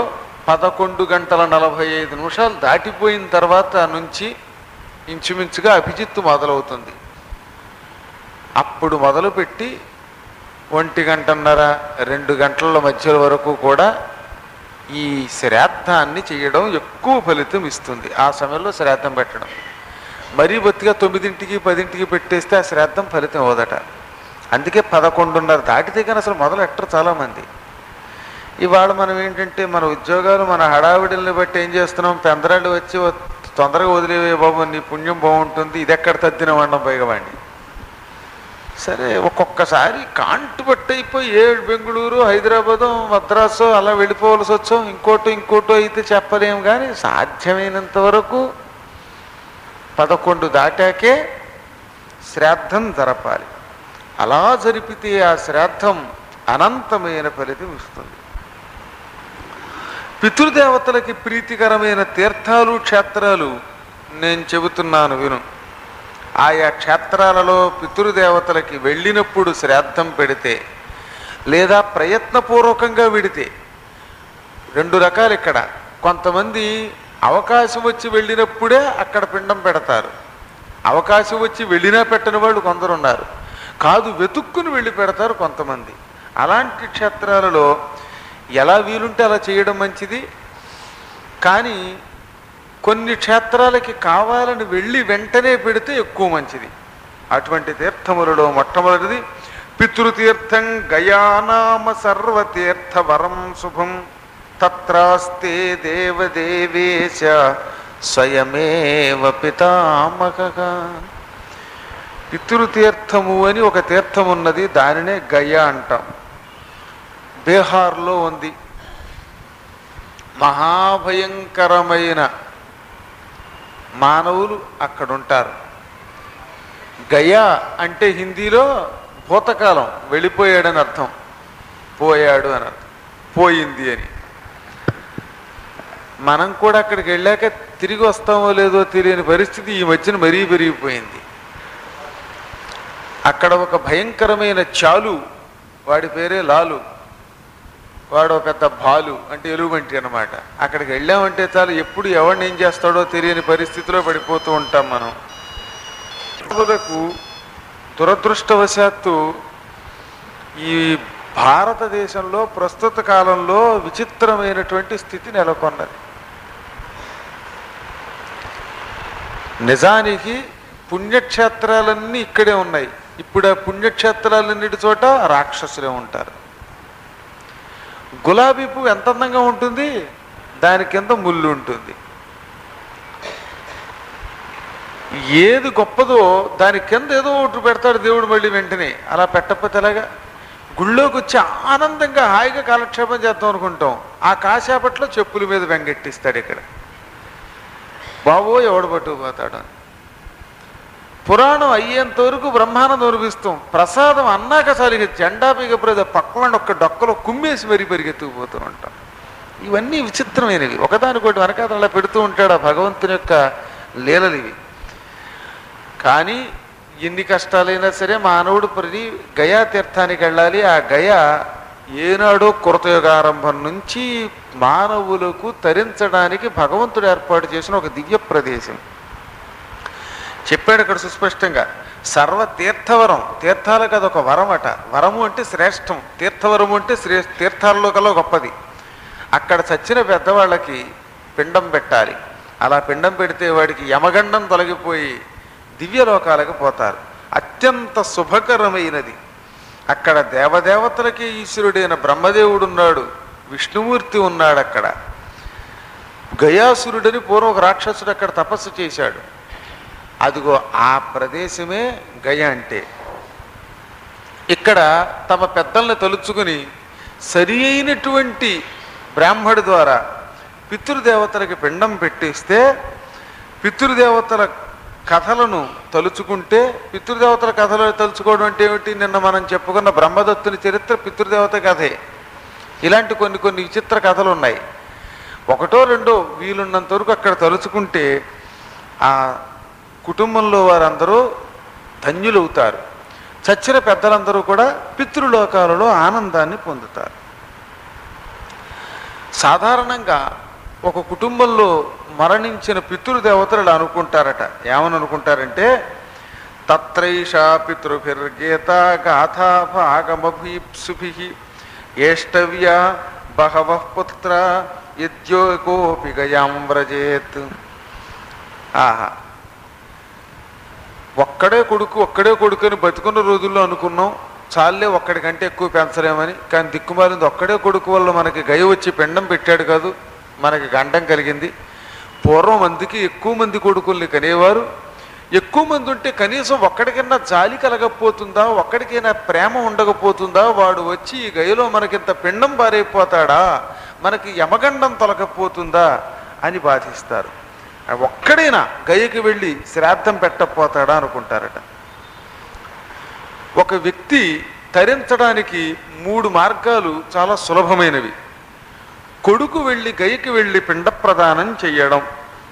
11:45 దాటిపోయిన తర్వాత నుంచి ఇంచుమించుగా అభిజిత్తు మొదలవుతుంది. అప్పుడు మొదలుపెట్టి 1:30, 2 గంటల మధ్య వరకు కూడా ఈ శ్రాద్ధాన్ని చేయడం ఎక్కువ ఫలితం ఇస్తుంది. ఆ సమయంలో శ్రాద్ధం పెట్టడం. మరీ బొత్తిగా 9ంటికి 10ంటికి పెట్టేస్తే ఆ శ్రాద్ధం ఫలితం అవ్వదట. అందుకే 11:30 దాటితే కానీ అసలు మొదలు ఎట్టరు చాలామంది. ఇవాళ మనం ఏంటంటే మన ఉద్యోగాలు మన హడావిడిని బట్టి ఏం చేస్తున్నాం, పెందరాళ్ళు వచ్చి తొందరగా వదిలేవే బాబు నీ పుణ్యం బాగుంటుంది, ఇది ఎక్కడ తద్దిన వండం పైగా వాడిని. సరే ఒక్కొక్కసారి కాంటు పట్టు అయిపోయి బెంగళూరు, హైదరాబాదు, మద్రాసు అలా వెళ్ళిపోవలసి వచ్చో ఇంకోటో అయితే చెప్పలేము. కానీ సాధ్యమైనంత వరకు 11 దాటాకే శ్రాద్ధం జరపాలి. అలా జరిపితే ఆ శ్రాద్ధం అనంతమైన ఫలితం ఇస్తుంది. పితృదేవతలకి ప్రీతికరమైన తీర్థాలు, క్షేత్రాలు నేను చెబుతున్నాను విను. ఆయా క్షేత్రాలలో పితృదేవతలకి వెళ్ళినప్పుడు శ్రాద్ధం పెడితే లేదా ప్రయత్నపూర్వకంగా వెడితే 2 రకాలు ఇక్కడ. కొంతమంది అవకాశం వచ్చి వెళ్ళినప్పుడే అక్కడ పిండం పెడతారు. అవకాశం వచ్చి వెళ్ళినా పెట్టని వాళ్ళు కొందరు ఉన్నారు. కాదు వెతుక్కుని వెళ్ళి పెడతారు కొంతమంది. అలాంటి క్షేత్రాలలో ఎలా వీలుంటే అలా చేయడం మంచిది. కానీ కొన్ని క్షేత్రాలకి కావాలని వెళ్ళి వెంటనే పెడితే ఎక్కువ మంచిది. అటువంటి తీర్థములలో మొట్టమొదటిది పితృతీర్థం గయానామ సర్వతీర్థ వరం శుభం తత్రాస్తే దేవదేవేశ స్వయమేవ పితామహః. పితృతీర్థము అని ఒక తీర్థం ఉన్నది, దానినే గయా అంటాం. బీహార్లో ఉంది. మహాభయంకరమైన మానవులు అక్కడుంటారు. గయా అంటే హిందీలో భూతకాలం, వెళ్ళిపోయాడని అర్థం, పోయాడు అని అర్థం, పోయింది అని. మనం కూడా అక్కడికి వెళ్ళాక తిరిగి వస్తామో లేదో తెలియని పరిస్థితి ఈ మధ్యన మరీ పెరిగిపోయింది. అక్కడ ఒక భయంకరమైన చాలు, వాడి పేరే లాలు, వాడు పెద్ద భాలు అంటే ఎలుగుబంటి అన్నమాట. అక్కడికి వెళ్ళామంటే చాలు ఎప్పుడు ఎవరిని ఏం చేస్తాడో తెలియని పరిస్థితిలో పడిపోతూ ఉంటాం మనం. దురదృష్టవశాత్తు ఈ భారతదేశంలో ప్రస్తుత కాలంలో విచిత్రమైనటువంటి స్థితి నెలకొన్నది. నిజానికి పుణ్యక్షేత్రాలన్నీ ఇక్కడే ఉన్నాయి. ఇప్పుడు ఆ పుణ్యక్షేత్రాలన్నిటి చోట రాక్షసులే ఉంటారు. గులాబీ పువ్వు ఎంత అందంగా ఉంటుంది, దాని కింద ముళ్ళు ఉంటుంది. ఏది గొప్పదో దాని కింద ఏదో ఒకటి పెడతాడు దేవుడు మళ్ళీ వెంటనే. అలా పెట్టకపోతే ఎలాగా? గుళ్ళోకి వచ్చి ఆనందంగా హాయిగా కాలక్షేపం చేద్దాం అనుకుంటాం, ఆ కాసేపట్లో చెప్పుల మీద వెంగెట్టిస్తాడు. ఇక్కడ బాబో ఎవడు పట్టుకుపోతాడు అని. పురాణం అయ్యేంత వరకు బ్రహ్మానందం అనిపిస్తాం. ప్రసాదం అన్నాక సాలిగా జెండా పైగా పక్కన ఒక్క డొక్కలో కుమ్మేసి మరీ పరిగెత్తుకుపోతూ ఉంటాం. ఇవన్నీ విచిత్రమైనవి. ఒకదానికోటి వెనకాల అలా పెడుతూ ఉంటాడు ఆ భగవంతుని యొక్క లీలలు ఇవి. కానీ ఎన్ని కష్టాలైనా సరే మానవుడు ప్రతి గయా తీర్థానికి వెళ్ళాలి. ఆ గయా ఏనాడో కృతయుగారంభం నుంచి మానవులకు తరించడానికి భగవంతుడు ఏర్పాటు చేసిన ఒక దివ్య ప్రదేశం. చెప్పాడు అక్కడ సుస్పష్టంగా. సర్వతీర్థవరం, తీర్థాలకు అదొక వరం అట. వరము అంటే శ్రేష్టం, తీర్థవరము అంటే తీర్థాలలో కల్లా గొప్పది. అక్కడ చచ్చిన పెద్దవాళ్ళకి పిండం పెట్టాలి. అలా పిండం పెడితే వాడికి యమగండం తొలగిపోయి దివ్యలోకాలకు పోతారు. అత్యంత శుభకరమైనది. అక్కడ దేవదేవతలకి ఈశ్వరుడైన బ్రహ్మదేవుడు ఉన్నాడు, విష్ణుమూర్తి ఉన్నాడు. అక్కడ గయాసురుడని పూర్వం ఒక రాక్షసుడు అక్కడ తపస్సు చేశాడు. అదిగో ఆ ప్రదేశమే గయ అంటే. ఇక్కడ తమ పెద్దల్ని తలుచుకుని సరి అయినటువంటి బ్రాహ్మడి ద్వారా పితృదేవతలకి పిండం పెట్టిస్తే, పితృదేవతల కథలను తలుచుకుంటే, పితృదేవతల కథలు తలుచుకోవడం అంటే ఏమిటి? నిన్న మనం చెప్పుకున్న బ్రహ్మదత్తుని చరిత్ర పితృదేవత కథే. ఇలాంటి కొన్ని కొన్ని విచిత్ర కథలు ఉన్నాయి. ఒకటో రెండో వీలున్నంత వరకు అక్కడ తలుచుకుంటే ఆ కుటుంబంలో వారందరూ ధన్యులవుతారు. చచ్చిన పెద్దలందరూ కూడా పితృలోకాలలో ఆనందాన్ని పొందుతారు. సాధారణంగా ఒక కుటుంబంలో మరణించిన పితృదేవతలు ఇలా అనుకుంటారట. ఏమని అనుకుంటారంటే, తత్రైషా పితృభిర్గీత గాథా భాగమభీప్సుభి ఏష్టవ్య బహవః పుత్ర యద్యోకోపి గయాం వ్రజేత్. ఆహా, ఒక్కడే కొడుకు అని బతుకున్న రోజుల్లో అనుకున్నాం, చాలే ఒక్కడికంటే ఎక్కువ పెంచలేమని. కానీ దిక్కుమాలింది, ఒక్కడే కొడుకు వల్ల మనకి గయ వచ్చి పిండం పెట్టాడు కాదు, మనకి గండం కలిగింది. పూర్వం అందుకే ఎక్కువ మంది కొడుకుల్ని కనేవారు. ఎక్కువ మంది ఉంటే కనీసం ఒక్కడికైనా జాలి కలగకపోతుందా, ఒక్కడికైనా ప్రేమ ఉండకపోతుందా, వాడు వచ్చి ఈ గయలో మనకింత పిండం పారైపోతాడా, మనకి యమగండం తొలగపోతుందా అని బాధిస్తారు. ఒక్కడైనా గయకి వెళ్ళి శ్రాద్ధం పెట్టకపోతాడా అనుకుంటారట. ఒక వ్యక్తి తరించడానికి 3 మార్గాలు చాలా సులభమైనవి. కొడుకు వెళ్ళి గయకి వెళ్ళి పిండ ప్రదానం చెయ్యడం,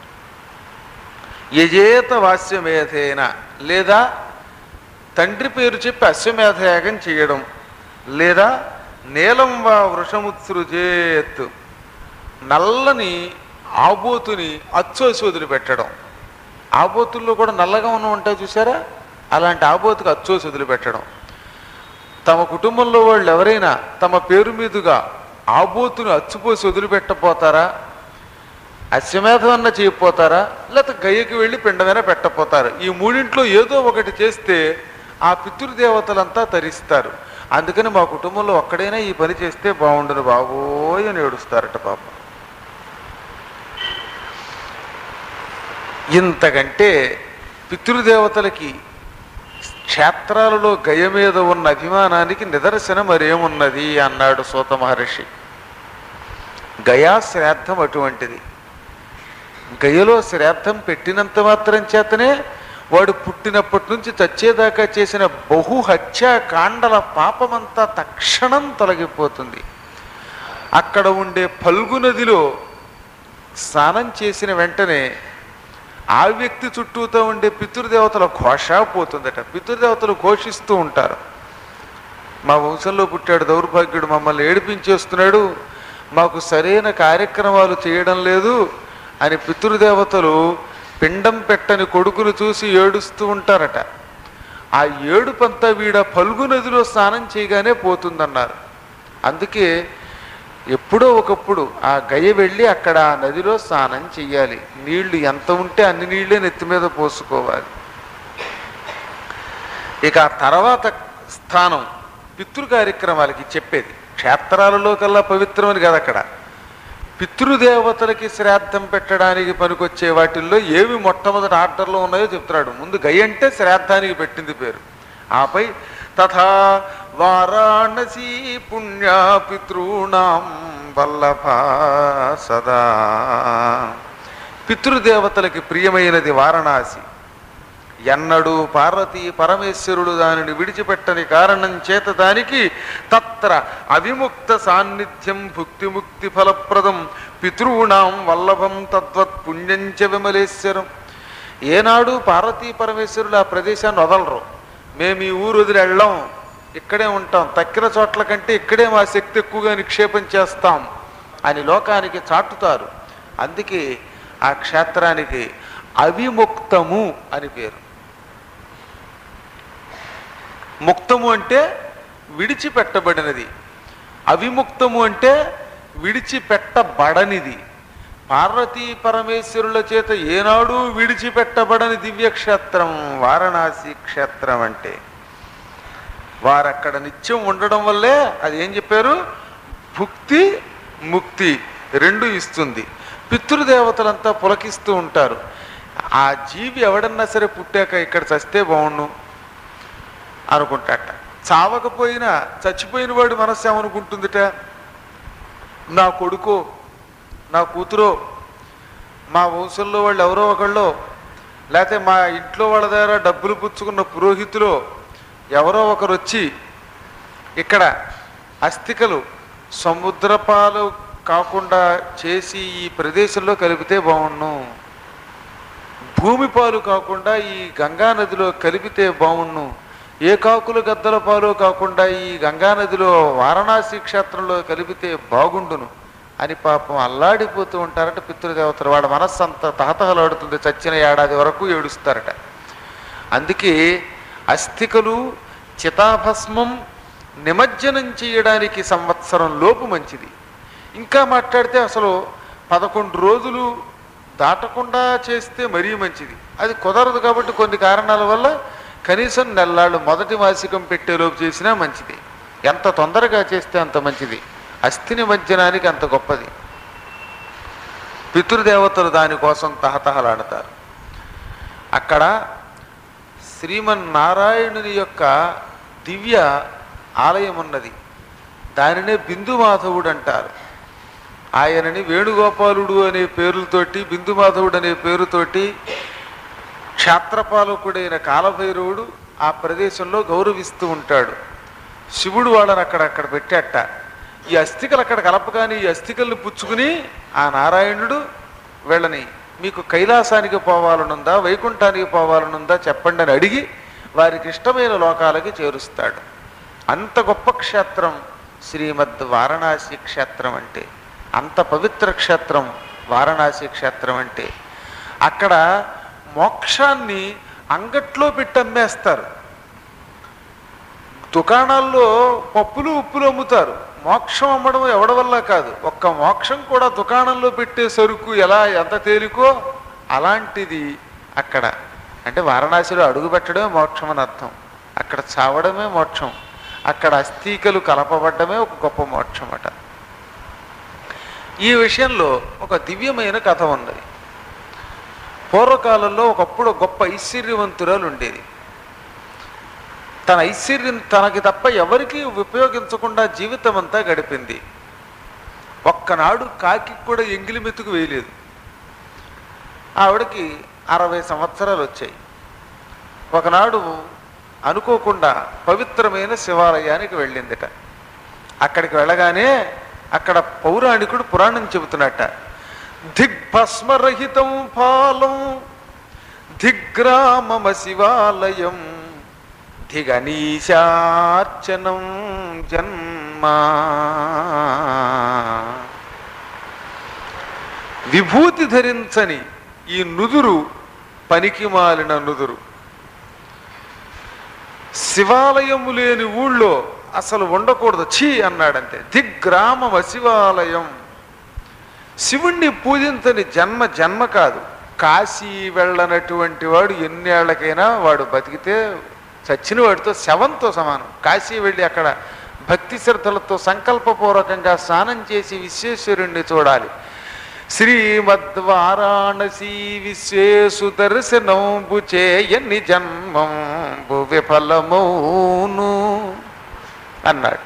యజేత వాస్యమేధేన, లేదా తండ్రి పేరు చెప్పి అశ్వమేధయాగం చేయడం, లేదా నీలం వా వృషముత్సృజేత్, నల్లని ఆబోతుని అచ్చోసి వదిలిపెట్టడం. ఆబోతుల్లో కూడా నల్లగా ఉన్న ఉంటాయి చూసారా, అలాంటి ఆబోతుకు అచ్చోసి వదిలిపెట్టడం. తమ కుటుంబంలో వాళ్ళు ఎవరైనా తమ పేరు మీదుగా ఆబోతుని అచ్చుపోసి వదిలిపెట్టపోతారా, అశ్వమేధం అన్న చేయకపోతారా, లేకపోతే గయ్యకి వెళ్ళి పిండమైనా పెట్టపోతారు. ఈ మూడింట్లో ఏదో ఒకటి చేస్తే ఆ పితృదేవతలంతా తరిస్తారు. అందుకని మా కుటుంబంలో ఒక్కడైనా ఈ పని చేస్తే బాగుండును బాబోయ్ అని ఏడుస్తారట పాపం. ఇంతకంటే పితృదేవతలకి క్షేత్రాలలో గయ మీద ఉన్న అభిమానానికి నిదర్శనం మరేమున్నది అన్నాడు సూత మహర్షి. గయా శ్రాద్ధం అటువంటిది. గయలో శ్రాద్ధం పెట్టినంత మాత్రం చేతనే వాడు పుట్టినప్పటి నుంచి చచ్చేదాకా చేసిన బహుహత్యా కాండల పాపమంతా తక్షణం తొలగిపోతుంది. అక్కడ ఉండే ఫల్గు నదిలో స్నానం చేసిన వెంటనే ఆ వ్యక్తి చుట్టూతో ఉండే పితృదేవతల ఘోష పోతుందట. పితృదేవతలు ఘోషిస్తూ ఉంటారు, మా వంశంలో పుట్టాడు దౌర్భాగ్యుడు, మమ్మల్ని ఏడిపించేస్తున్నాడు, మాకు సరైన కార్యక్రమాలు చేయడం లేదు అని పితృదేవతలు పిండం పెట్టని కొడుకును చూసి ఏడుస్తూ ఉంటారట. ఆ ఏడుపంతా వీడ ఫల్గు నదిలో స్నానం చేయగానే పోతుందన్నారు. అందుకే ఎప్పుడో ఒకప్పుడు ఆ గయ వెళ్ళి అక్కడ ఆ నదిలో స్నానం చెయ్యాలి. నీళ్లు ఎంత ఉంటే అన్ని నీళ్ళే నెత్తి మీద పోసుకోవాలి. ఇక ఆ తర్వాత స్థానం పితృ కార్యక్రమాలకి చెప్పేది. క్షేత్రాలలో కల్లా పవిత్రమని కాదు, అక్కడ పితృదేవతలకి శ్రాద్ధం పెట్టడానికి పనికొచ్చే వాటిల్లో ఏవి మొట్టమొదటి ఆర్డర్లో ఉన్నాయో చెప్తున్నాడు. ముందు గయ అంటే శ్రాద్ధానికి పెట్టింది పేరు. ఆపై తథా వారాణసీ పుణ్యా పితృణాం వల్లభా సదా, పితృదేవతలకి ప్రియమైనది వారణాసి. ఎన్నడూ పార్వతీ పరమేశ్వరుడు దానిని విడిచిపెట్టని కారణం చేత దానికి తత్ర అవిముక్త సాన్నిధ్యం భుక్తిముక్తి ఫలప్రదం పితృణాం వల్లభం తద్వత్ పుణ్యంచ విమలేశ్వరం. ఏనాడు పార్వతీ పరమేశ్వరులు ఆ ప్రదేశాన్ని వదలరు. మేము ఈ ఊరు వదిలి వెళ్ళాం, ఇక్కడే ఉంటాం, తక్కిన చోట్ల కంటే ఇక్కడే మా శక్తి ఎక్కువగా నిక్షేపం చేస్తాం అని లోకానికి చాటుతారు. అందుకే ఆ క్షేత్రానికి అవిముక్తము అని పేరు. ముక్తము అంటే విడిచిపెట్టబడినది, అవిముక్తము అంటే విడిచిపెట్టబడనిది. పార్వతీ పరమేశ్వరుల చేత ఏనాడు విడిచిపెట్టబడని దివ్యక్షేత్రం వారణాసి క్షేత్రం అంటే. వారు అక్కడ నిత్యం ఉండడం వల్లే అది ఏం చెప్పారు, భుక్తి ముక్తి రెండు ఇస్తుంది. పితృదేవతలంతా పులకిస్తూ ఉంటారు. ఆ జీవి ఎవడన్నా సరే పుట్టాక ఇక్కడ చస్తే బాగుండు అనుకుంటాట. చావకపోయినా చచ్చిపోయిన వాడి మనస్సు ఏమనుకుంటుందిట, నా కొడుకో నా కూతురో మా వంశంలో వాళ్ళు ఎవరో ఒకళ్ళో లేకపోతే మా ఇంట్లో వాళ్ళ దగ్గర డబ్బులు పుచ్చుకున్న పురోహితులో ఎవరో ఒకరు వచ్చి ఇక్కడ అస్థికలు సముద్రపాలు కాకుండా చేసి ఈ ప్రదేశంలో కలిపితే బాగుండు, భూమి పాలు కాకుండా ఈ గంగా నదిలో కలిపితే బాగుండు, ఏ కాకులు గద్దల పాలు కాకుండా ఈ గంగా నదిలో వారణాసి క్షేత్రంలో కలిపితే బాగుండును అని పాపం అల్లాడిపోతూ ఉంటారట పితృదేవతలు. వాడి మనస్సు అంత తహతహలాడుతుంది, చచ్చిన ఏడాది వరకు ఏడుస్తారట. అందుకే అస్థికలు చితాభస్మం నిమజ్జనం చేయడానికి సంవత్సరం లోపు మంచిది. ఇంకా మాట్లాడితే అసలు 11 రోజులు దాటకుండా చేస్తే మరీ మంచిది. అది కుదరదు కాబట్టి కొన్ని కారణాల వల్ల కనీసం నెల్లాళ్ళు మొదటి మాసికం పెట్టేలోపు చేసినా మంచిది. ఎంత తొందరగా చేస్తే అంత మంచిది. అస్థి నిమజ్జనానికి అంత గొప్పది. పితృదేవతలు దానికోసం తహతహలాడతారు. అక్కడ శ్రీమన్నారాయణుని యొక్క దివ్య ఆలయం ఉన్నది. దానినే బిందుమాధవుడు అంటారు. ఆయనని వేణుగోపాలుడు అనే పేరుతోటి, బిందుమాధవుడు అనే పేరుతోటి క్షేత్రపాలకుడైన కాలభైరవుడు ఆ ప్రదేశంలో గౌరవిస్తూ ఉంటాడు. శివుడు వాళ్ళని అక్కడ పెట్టాట. ఈ అస్థికలు అక్కడ కలపగానే ఈ అస్థికల్ని పుచ్చుకుని ఆ నారాయణుడు వీళ్ళని మీకు కైలాసానికి పోవాలనుందా వైకుంఠానికి పోవాలనుందా చెప్పండి అని అడిగి వారికి ఇష్టమైన లోకాలకి చేరుస్తాడు. అంత గొప్ప క్షేత్రం శ్రీమద్ వారణాసి క్షేత్రం అంటే, అంత పవిత్ర క్షేత్రం వారణాసి క్షేత్రం అంటే. అక్కడ మోక్షాన్ని అంగట్లో పెట్టి అమ్మేస్తారు. దుకాణాల్లో పప్పులు ఉప్పులు అమ్ముతారు. మోక్షం అమ్మడం ఎవడి వల్ల కాదు. ఒక్క మోక్షం కూడా దుకాణంలో పెట్టే సరుకు ఎంత తేలికో అలాంటిది అక్కడ. అంటే వారణాసిలో అడుగు పెట్టడమే మోక్షం అని అర్థం. అక్కడ చావడమే మోక్షం. అక్కడ అస్థికలు కలపబడ్డమే ఒక గొప్ప మోక్షం అట. ఈ విషయంలో ఒక దివ్యమైన కథ ఉన్నది. పూర్వకాలంలో ఒకప్పుడు గొప్ప ఐశ్వర్యవంతురాలు ఉండేది. తన ఐశ్వర్యం తనకి తప్ప ఎవరికీ ఉపయోగించకుండా జీవితం అంతా గడిపింది. ఒక్కనాడు కాకి కూడా ఎంగిలి మెతుకు వేయలేదు. ఆవిడకి 60 సంవత్సరాలు వచ్చాయి. ఒకనాడు అనుకోకుండా పవిత్రమైన శివాలయానికి వెళ్ళిందిట. అక్కడికి వెళ్ళగానే అక్కడ పౌరాణికుడు పురాణం చెబుతున్నట్ట. దిగ్భస్మరహితం పాలం దిగ్గ్రామమ శివాలయం దిగనీశార్చనం జన్మ. విభూతి ధరించని ఈ నుదురు పనికి మాలిన నుదురు. శివాలయము లేని ఊళ్ళో అసలు ఉండకూడదు, ఛీ అన్నాడంతే. దిగ్గ్రామమ శివాలయం. శివుణ్ణి పూజించని జన్మ జన్మ కాదు. కాశీ వెళ్ళనటువంటి వాడు ఎన్నేళ్లకైనా వాడు బతికితే చచ్చిన వాడితో శవంతో సమానం. కాశీ వెళ్ళి అక్కడ భక్తి శ్రద్ధలతో సంకల్పపూర్వకంగా స్నానం చేసి విశ్వేశ్వరుణ్ణి చూడాలి. శ్రీమద్వారాణసీ విశ్వేశు దర్శనంబు చేయని జన్మంబు విఫలమౌను అన్నాడు.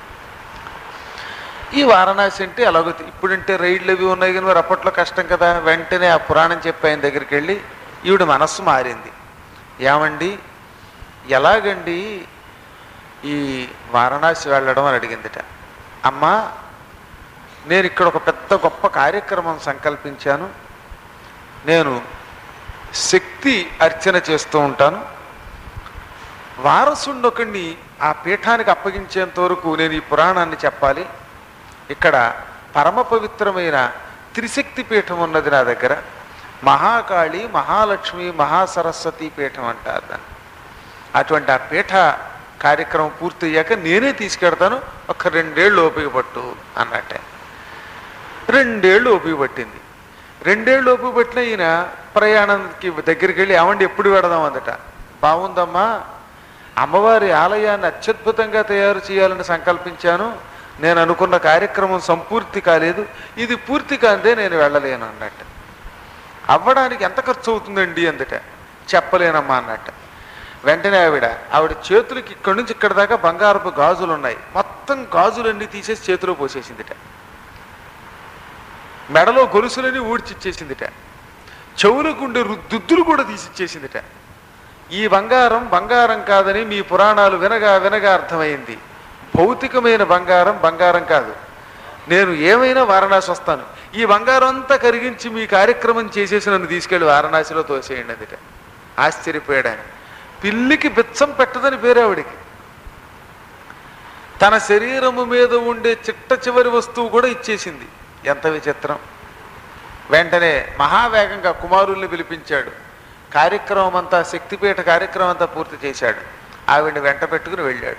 ఈ వారణాసి అంటే ఎలాగో ఇప్పుడంటే రైళ్ళు అవి ఉన్నాయి కానీ మరి అప్పట్లో కష్టం కదా. వెంటనే ఆ పురాణం చెప్పి ఆయన దగ్గరికి వెళ్ళి ఈవిడ మనస్సు మారింది. ఏమండి ఎలాగండి ఈ వారణాసి వెళ్ళడం అని అడిగిందిట. అమ్మా నేను ఇక్కడ ఒక పెద్ద గొప్ప కార్యక్రమం సంకల్పించాను. నేను శక్తి అర్చన చేస్తూ ఉంటాను. వారసుండొకడిని ఆ పీఠానికి అప్పగించేంత వరకు నేను ఈ పురాణాన్ని చెప్పాలి. ఇక్కడ పరమ పవిత్రమైన త్రిశక్తి పీఠం ఉన్నది నా దగ్గర. మహాకాళి, మహాలక్ష్మి, మహాసరస్వతి పీఠం అంటారు దాన్ని. అటువంటి ఆ పీఠ కార్యక్రమం పూర్తయ్యాక నేనే తీసుకెడతాను, ఒక 2 ఏళ్ళు ఓపిక పట్టు అన్నట్టే. 2 ఏళ్ళు ఓపిక పట్టింది. 2 ఏళ్ళు ఓపిక పట్టిన ఈయన ప్రయాణానికి దగ్గరికి వెళ్ళి ఏమండి ఎప్పుడు పెడదాం అందట. బాగుందమ్మా, అమ్మవారి ఆలయాన్ని అత్యద్భుతంగా తయారు చేయాలని సంకల్పించాను. నేను అనుకున్న కార్యక్రమం సంపూర్తి కాలేదు, ఇది పూర్తి కాదే నేను వెళ్ళలేను అన్నట్టు. అవ్వడానికి ఎంత ఖర్చు అవుతుందండి అందుట. చెప్పలేనమ్మా అన్నట్టు. వెంటనే ఆవిడ చేతులకి ఇక్కడి నుంచి ఇక్కడ దాకా బంగారపు గాజులు ఉన్నాయి, మొత్తం గాజులన్నీ తీసేసి చేతిలో పోసేసిందిట. మెడలో గొలుసులని ఊడ్చిచ్చేసిందిట. చెవులకు ఉండే దుద్దులు కూడా తీసిచ్చేసిందిట. ఈ బంగారం బంగారం కాదని మీ పురాణాలు వినగా వినగా అర్థమైంది. భౌతికమైన బంగారం బంగారం కాదు. నేను ఏమైనా వారణాసి వస్తాను, ఈ బంగారం అంతా కరిగించి మీ కార్యక్రమం చేసేసి నన్ను తీసుకెళ్ళి వారణాసిలో తోసేయండి అందుట. ఆశ్చర్యపోయాడు ఆయన. పిల్లికి బిచ్చం పెట్టదని పేరు ఆవిడికి. తన శరీరము మీద ఉండే చిట్ట చివరి వస్తువు కూడా ఇచ్చేసింది. ఎంత విచిత్రం. వెంటనే మహావేగంగా కుమారుల్ని పిలిపించాడు. కార్యక్రమం అంతా, శక్తిపీఠ కార్యక్రమం అంతా పూర్తి చేశాడు. ఆవిడ్ని వెంట పెట్టుకుని వెళ్ళాడు.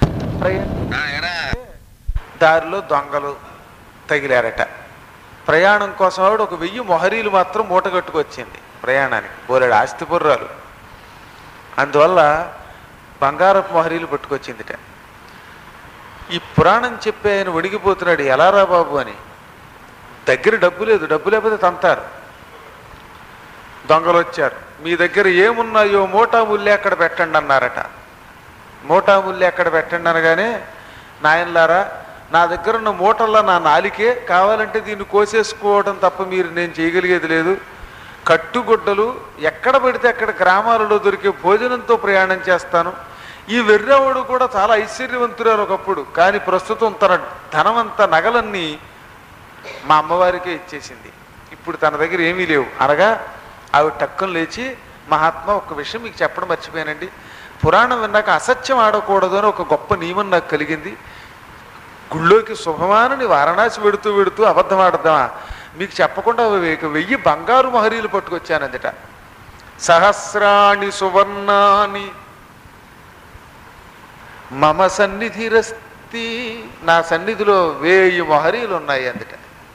దారిలో దొంగలు తగిలారట. ప్రయాణం కోసం ఆవిడ 1000 మొహరీలు మాత్రం మూట కట్టుకొచ్చింది ప్రయాణానికి. బోలెడు ఆస్తిపుర్రాలు. అందువల్ల బంగారపు మొహరీలు పట్టుకొచ్చిందిట. ఈ పురాణం చెప్పి ఆయన వణిగిపోతున్నాడు, ఎలారా బాబు అని. దగ్గర డబ్బు లేదు, డబ్బు లేకపోతే తంతారు. దొంగలు వచ్చారు. మీ దగ్గర ఏమున్నాయో మోటాముల్లి అక్కడ పెట్టండి అన్నారట. మోటాముల్లి అక్కడ పెట్టండి అనగానే, నాయనలారా నా దగ్గర ఉన్న మూటల్లో నా నాలికే, కావాలంటే దీన్ని కోసేసుకోవడం తప్ప మీరు నేను చేయగలిగేది లేదు. కట్టుగుడ్డలు ఎక్కడ పడితే అక్కడ గ్రామాలలో దొరికే భోజనంతో ప్రయాణం చేస్తాను. ఈ వెర్రవాడు కూడా చాలా ఐశ్వర్యవంతురాలు ఒకప్పుడు, కానీ ప్రస్తుతం తన ధనమంతా నగలన్నీ మా అమ్మవారికే ఇచ్చేసింది. ఇప్పుడు తన దగ్గర ఏమీ లేవు అనగా ఆవిడ టక్కున లేచి, మహాత్మా ఒక విషయం మీకు చెప్పడం మర్చిపోయానండి. పురాణం విన్నాక అసత్యం ఆడకూడదు అని ఒక గొప్ప నియమం నాకు కలిగింది. గుళ్ళోకి శుభమానని వారణాసి వెడుతూ వెడుతూ అబద్ధం ఆడదామా? మీకు చెప్పకుండా 1000 బంగారు మొహరీలు పట్టుకొచ్చానందిట. సహస్రాణి సువర్ణాని మమ సన్నిధిరస్తి, నా సన్నిధిలో 1000 మొహరీలు ఉన్నాయి అందుట.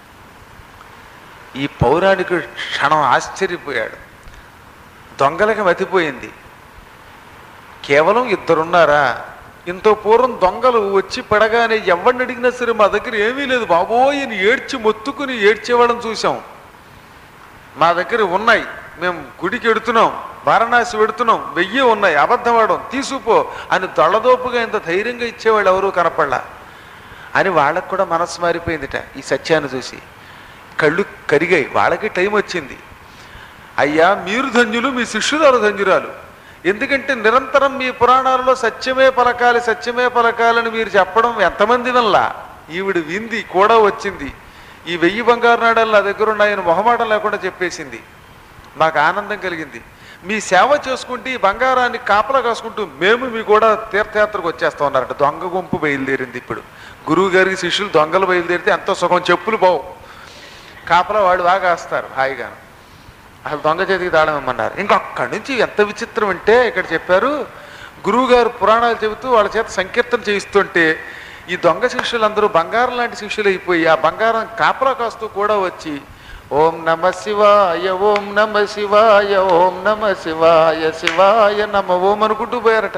ఈ పౌరాణికుడు క్షణం ఆశ్చర్యపోయాడు. దొంగలకి మతిపోయింది. కేవలం 2 ఉన్నారా? ఇంత పూర్వం దొంగలు వచ్చి పడగానే ఎవరిని అడిగినా సరే మా దగ్గర ఏమీ లేదు బాబోయ్ అని ఏడ్చి మొత్తుకుని ఏడ్చేవాళ్ళని చూసాం. మా దగ్గర ఉన్నాయి, మేము గుడికి ఎడుతున్నాం, వారణాసి పెడుతున్నాం, 1000 ఉన్నాయి, అబద్ధం ఆడడం, తీసుకుపో అని దొళ్ళదోపుగా ఇంత ధైర్యంగా ఇచ్చేవాళ్ళు ఎవరూ కనపడలా అని వాళ్ళకు కూడా మనస్సు మారిపోయిందిట. ఈ సత్యాన్ని చూసి కళ్ళు కరిగాయి. వాళ్ళకి టైం వచ్చింది. అయ్యా మీరు ధన్యులు, మీ శిష్యురాలు ధన్యురాలు. ఎందుకంటే నిరంతరం మీ పురాణాలలో సత్యమే పలకాలి సత్యమే పలకాలని మీరు చెప్పడం ఎంతమంది వల్ల ఈవిడ వింది కూడా వచ్చింది. ఈ 1000 బంగారు నాణాలు నా దగ్గర ఉన్నాయని మొహమాటం లేకుండా చెప్పేసింది. మాకు ఆనందం కలిగింది. మీ సేవ చేసుకుంటూ ఈ బంగారాన్ని కాపలా కాసుకుంటూ మేము మీ కూడా తీర్థయాత్రకు వచ్చేస్తా ఉన్నారట. దొంగ గుంపు బయలుదేరింది. ఇప్పుడు గురువు గారికి శిష్యులు దొంగలు బయలుదేరితే ఎంతో సుఖం. చెప్పులు బావు, కాపలా వాడు బాగా వేస్తారు హాయిగా. అసలు దొంగ చేతికి తాళం ఇమ్మన్నారు. ఇంకా అక్కడి నుంచి ఎంత విచిత్రం అంటే ఇక్కడ చెప్పారు, గురువుగారు పురాణాలు చెబుతూ వాళ్ళ చేత సంకీర్తన చేయిస్తుంటే ఈ దొంగ శిష్యులందరూ బంగారం లాంటి శిష్యులు అయిపోయి ఆ బంగారం కాపలా కాస్తూ కూడా వచ్చి ఓం నమ శివాయ, ఓం నమ శివాయ, ఓం నమ శివాయ, శివాయ నమ ఓం అనుకుంటూ పోయారట.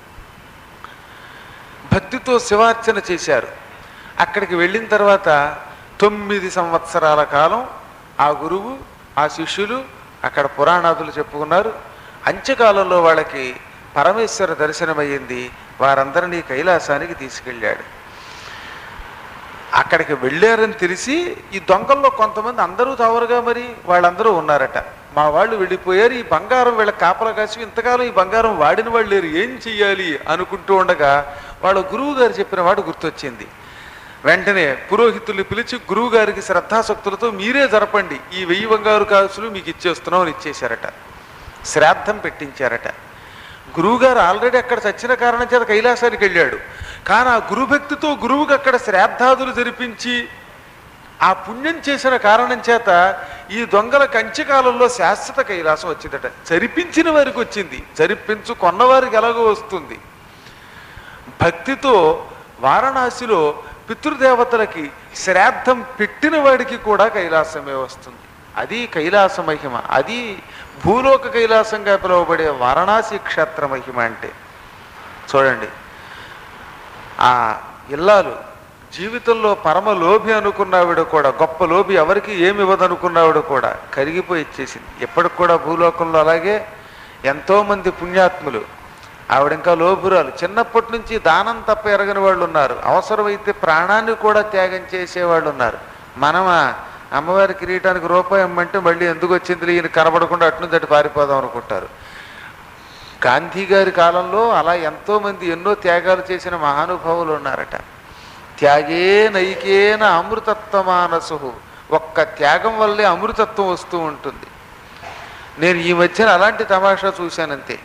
భక్తితో శివార్చన చేశారు. అక్కడికి వెళ్ళిన తర్వాత 9 సంవత్సరాల కాలం ఆ గురువు ఆ శిష్యులు అక్కడ పురాణాదులు చెప్పుకున్నారు. అంత్యకాలంలో వాళ్ళకి పరమేశ్వర దర్శనమయ్యింది. వారందరినీ కైలాసానికి తీసుకెళ్ళాడు. అక్కడికి వెళ్ళారని తెలిసి ఈ దొంగల్లో కొంతమంది అందరూ తవరుగా మరి వాళ్ళందరూ ఉన్నారట. మా వాళ్ళు వెళ్ళిపోయారు, ఈ బంగారం వీళ్ళ కాపలా కాసి ఇంతకాలం ఈ బంగారం వాడిన వాళ్ళు లేరు, ఏం చెయ్యాలి అనుకుంటూ ఉండగా వాళ్ళ గురువు గారు చెప్పిన వాడు గుర్తొచ్చింది. వెంటనే పురోహితుల్ని పిలిచి గురువు గారికి శ్రద్ధాశక్తులతో మీరే జరపండి, ఈ 1000 బంగారు కాసులు మీకు ఇచ్చేస్తున్నాం అని ఇచ్చేశారట. శ్రాద్ధం పెట్టించారట. గురువుగారు ఆల్రెడీ అక్కడ చచ్చిన కారణం చేత కైలాసానికి వెళ్ళాడు. కానీ ఆ గురుభక్తితో గురువుకి అక్కడ శ్రాద్ధాదులు జరిపించి ఆ పుణ్యం చేసిన కారణం చేత ఈ దొంగల కంచెకాలంలో శాశ్వత కైలాసం వచ్చిందట. జరిపించిన వారికి వచ్చింది, జరిపించు కొన్నవారికి ఎలాగో వస్తుంది. భక్తితో వారణాసిలో పితృదేవతలకి శ్రాద్ధం పెట్టిన వాడికి కూడా కైలాసమే వస్తుంది. అది కైలాస మహిమ. అది భూలోక కైలాసంగా పిలువబడే వారణాసి క్షేత్ర మహిమ. అంటే చూడండి, ఆ ఇల్లాలు జీవితంలో పరమ లోభి అనుకున్నావిడ కూడా, గొప్ప లోభి, ఎవరికి ఏమి ఇవ్వదనుకున్నావిడ కూడా కరిగిపోయి ఇచ్చేసింది. ఎప్పటికి కూడా భూలోకంలో అలాగే ఎంతోమంది పుణ్యాత్ములు, ఆవిడ ఇంకా లోభురాలు, చిన్నప్పటి నుంచి దానం తప్ప ఎరగని వాళ్ళు ఉన్నారు, అవసరమైతే ప్రాణాన్ని కూడా త్యాగం చేసేవాళ్ళు ఉన్నారు. మనం అమ్మవారి కిరీటానికి రూపాయి ఇమ్మంటే మళ్ళీ ఎందుకు వచ్చింది ఈయన కనబడకుండా అట్నుంచి అటు పారిపోదాం అనుకుంటారు. గాంధీ గారి కాలంలో అలా ఎంతోమంది ఎన్నో త్యాగాలు చేసిన మహానుభావులు ఉన్నారట. త్యాగే నైకేన అమృతత్వమానసు, ఒక్క త్యాగం వల్లే అమృతత్వం వస్తూ ఉంటుంది. నేను ఈ మధ్యన అలాంటి తమాషా చూశానంతే.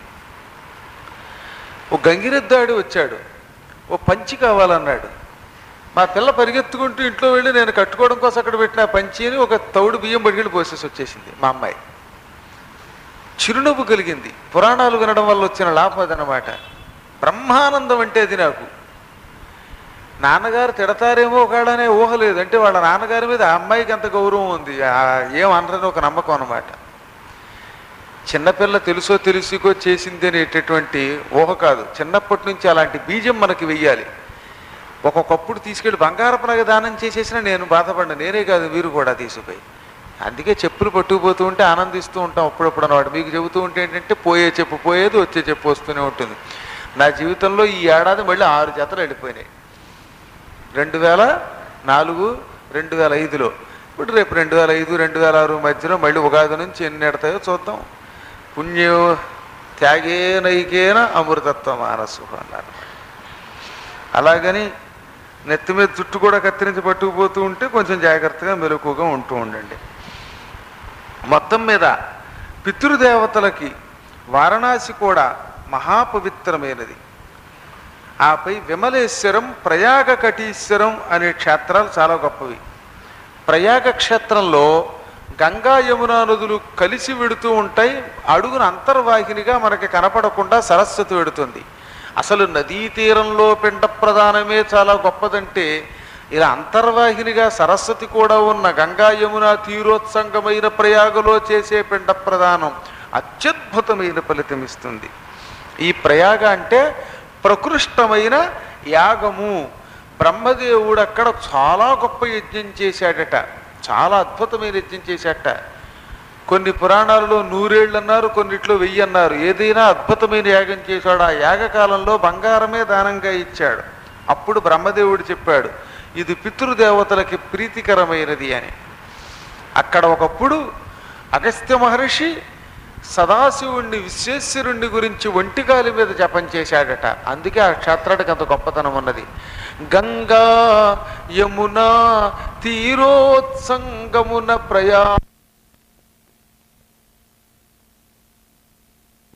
ఓ గంగిరెద్దాడు వచ్చాడు, ఓ పంచి కావాలన్నాడు. మా పిల్ల పరిగెత్తుకుంటూ ఇంట్లో వెళ్ళి నేను కట్టుకోవడం కోసం అక్కడ పెట్టిన పంచి అని ఒక తౌడు బియ్యం పట్టుకెళ్ళి పోసేసి వచ్చేసింది. మా అమ్మాయి చిరునవ్వు కలిగింది. పురాణాలు వినడం వల్ల వచ్చిన లాభం అదనమాట. బ్రహ్మానందం అంటే అది నాకు. నాన్నగారు తిడతారేమో ఒకళ్ళనే ఊహ లేదు, అంటే వాళ్ళ నాన్నగారి మీద ఆ అమ్మాయికి అంత గౌరవం ఉంది, ఏం అనరని ఒక నమ్మకం అన్నమాట. చిన్నపిల్ల తెలుసో తెలుసుకో చేసింది అనేటటువంటి ఊహ కాదు, చిన్నప్పటి నుంచి అలాంటి బీజం మనకి వెయ్యాలి. ఒక్కొక్కప్పుడు తీసుకెళ్ళి బంగారపు నగ దానం చేసేసినా నేను బాధపడ్డా, నేనే కాదు మీరు కూడా తీసుకుపోయి. అందుకే చెప్పులు పట్టుకుపోతూ ఉంటే ఆనందిస్తూ ఉంటాం అప్పుడప్పుడు అన్నమాట. మీకు చెబుతూ ఉంటే ఏంటంటే పోయే చెప్పు పోయేది, వచ్చే చెప్పు వస్తూనే ఉంటుంది. నా జీవితంలో ఈ ఏడాది మళ్ళీ 6 జతలు వెళ్ళిపోయినాయి. 2004, 2005లో, ఇప్పుడు రేపు 2005, 2006 మధ్యలో మళ్ళీ ఉగాది నుంచి ఎన్ని ఎడతాయో చూద్దాం. పుణ్యో త్యాగే నైకేన అమృతత్వ మానసు అన్నారు. అలాగని నెత్తి మీద జుట్టు కూడా కత్తిరించి పట్టుకుపోతూ ఉంటే కొంచెం జాగ్రత్తగా మెలకుగా ఉంటూ ఉండండి. మొత్తం మీద పితృదేవతలకి వారణాసి కూడా మహాపవిత్రమైనది. ఆపై విమలేశ్వరం, ప్రయాగ కటీశ్వరం అనే క్షేత్రాలు చాలా గొప్పవి. ప్రయాగ క్షేత్రంలో గంగా యమునా నదులు కలిసి వెడుతూ ఉంటాయి. అడుగున అంతర్వాహినిగా మనకి కనపడకుండా సరస్వతి వెడుతుంది. అసలు నదీ తీరంలో పిండ ప్రదానమే చాలా గొప్పదంటే, ఇలా అంతర్వాహినిగా సరస్వతి కూడా ఉన్న గంగా యమునా తీరోత్సంగమైన ప్రయాగలో చేసే పిండ ప్రదానం అత్యద్భుతమైన ఫలితం ఇస్తుంది. ఈ ప్రయాగ అంటే ప్రకృష్టమైన యాగము. బ్రహ్మదేవుడు అక్కడ చాలా గొప్ప యజ్ఞం చేశాడట, చాలా అద్భుతమైన యజ్ఞం చేశాడట. కొన్ని పురాణాలలో 100 ఏళ్ళు అన్నారు, కొన్నిట్లో 1000 అన్నారు. ఏదైనా అద్భుతమైన యాగం చేశాడు. ఆ యాగకాలంలో బంగారమే దానంగా ఇచ్చాడు. అప్పుడు బ్రహ్మదేవుడు చెప్పాడు, ఇది పితృదేవతలకి ప్రీతికరమైనది అని. అక్కడ ఒకప్పుడు అగస్త్య మహర్షి సదాశివుణ్ణి, విశ్వేశ్వరుణ్ణి గురించి ఒంటికాలి మీద జపం చేశాడట. అందుకే ఆ క్షేత్రానికి అంత గొప్పతనం ఉన్నది. గంగా యమునా తీరోత్సంగమున ప్రయాగ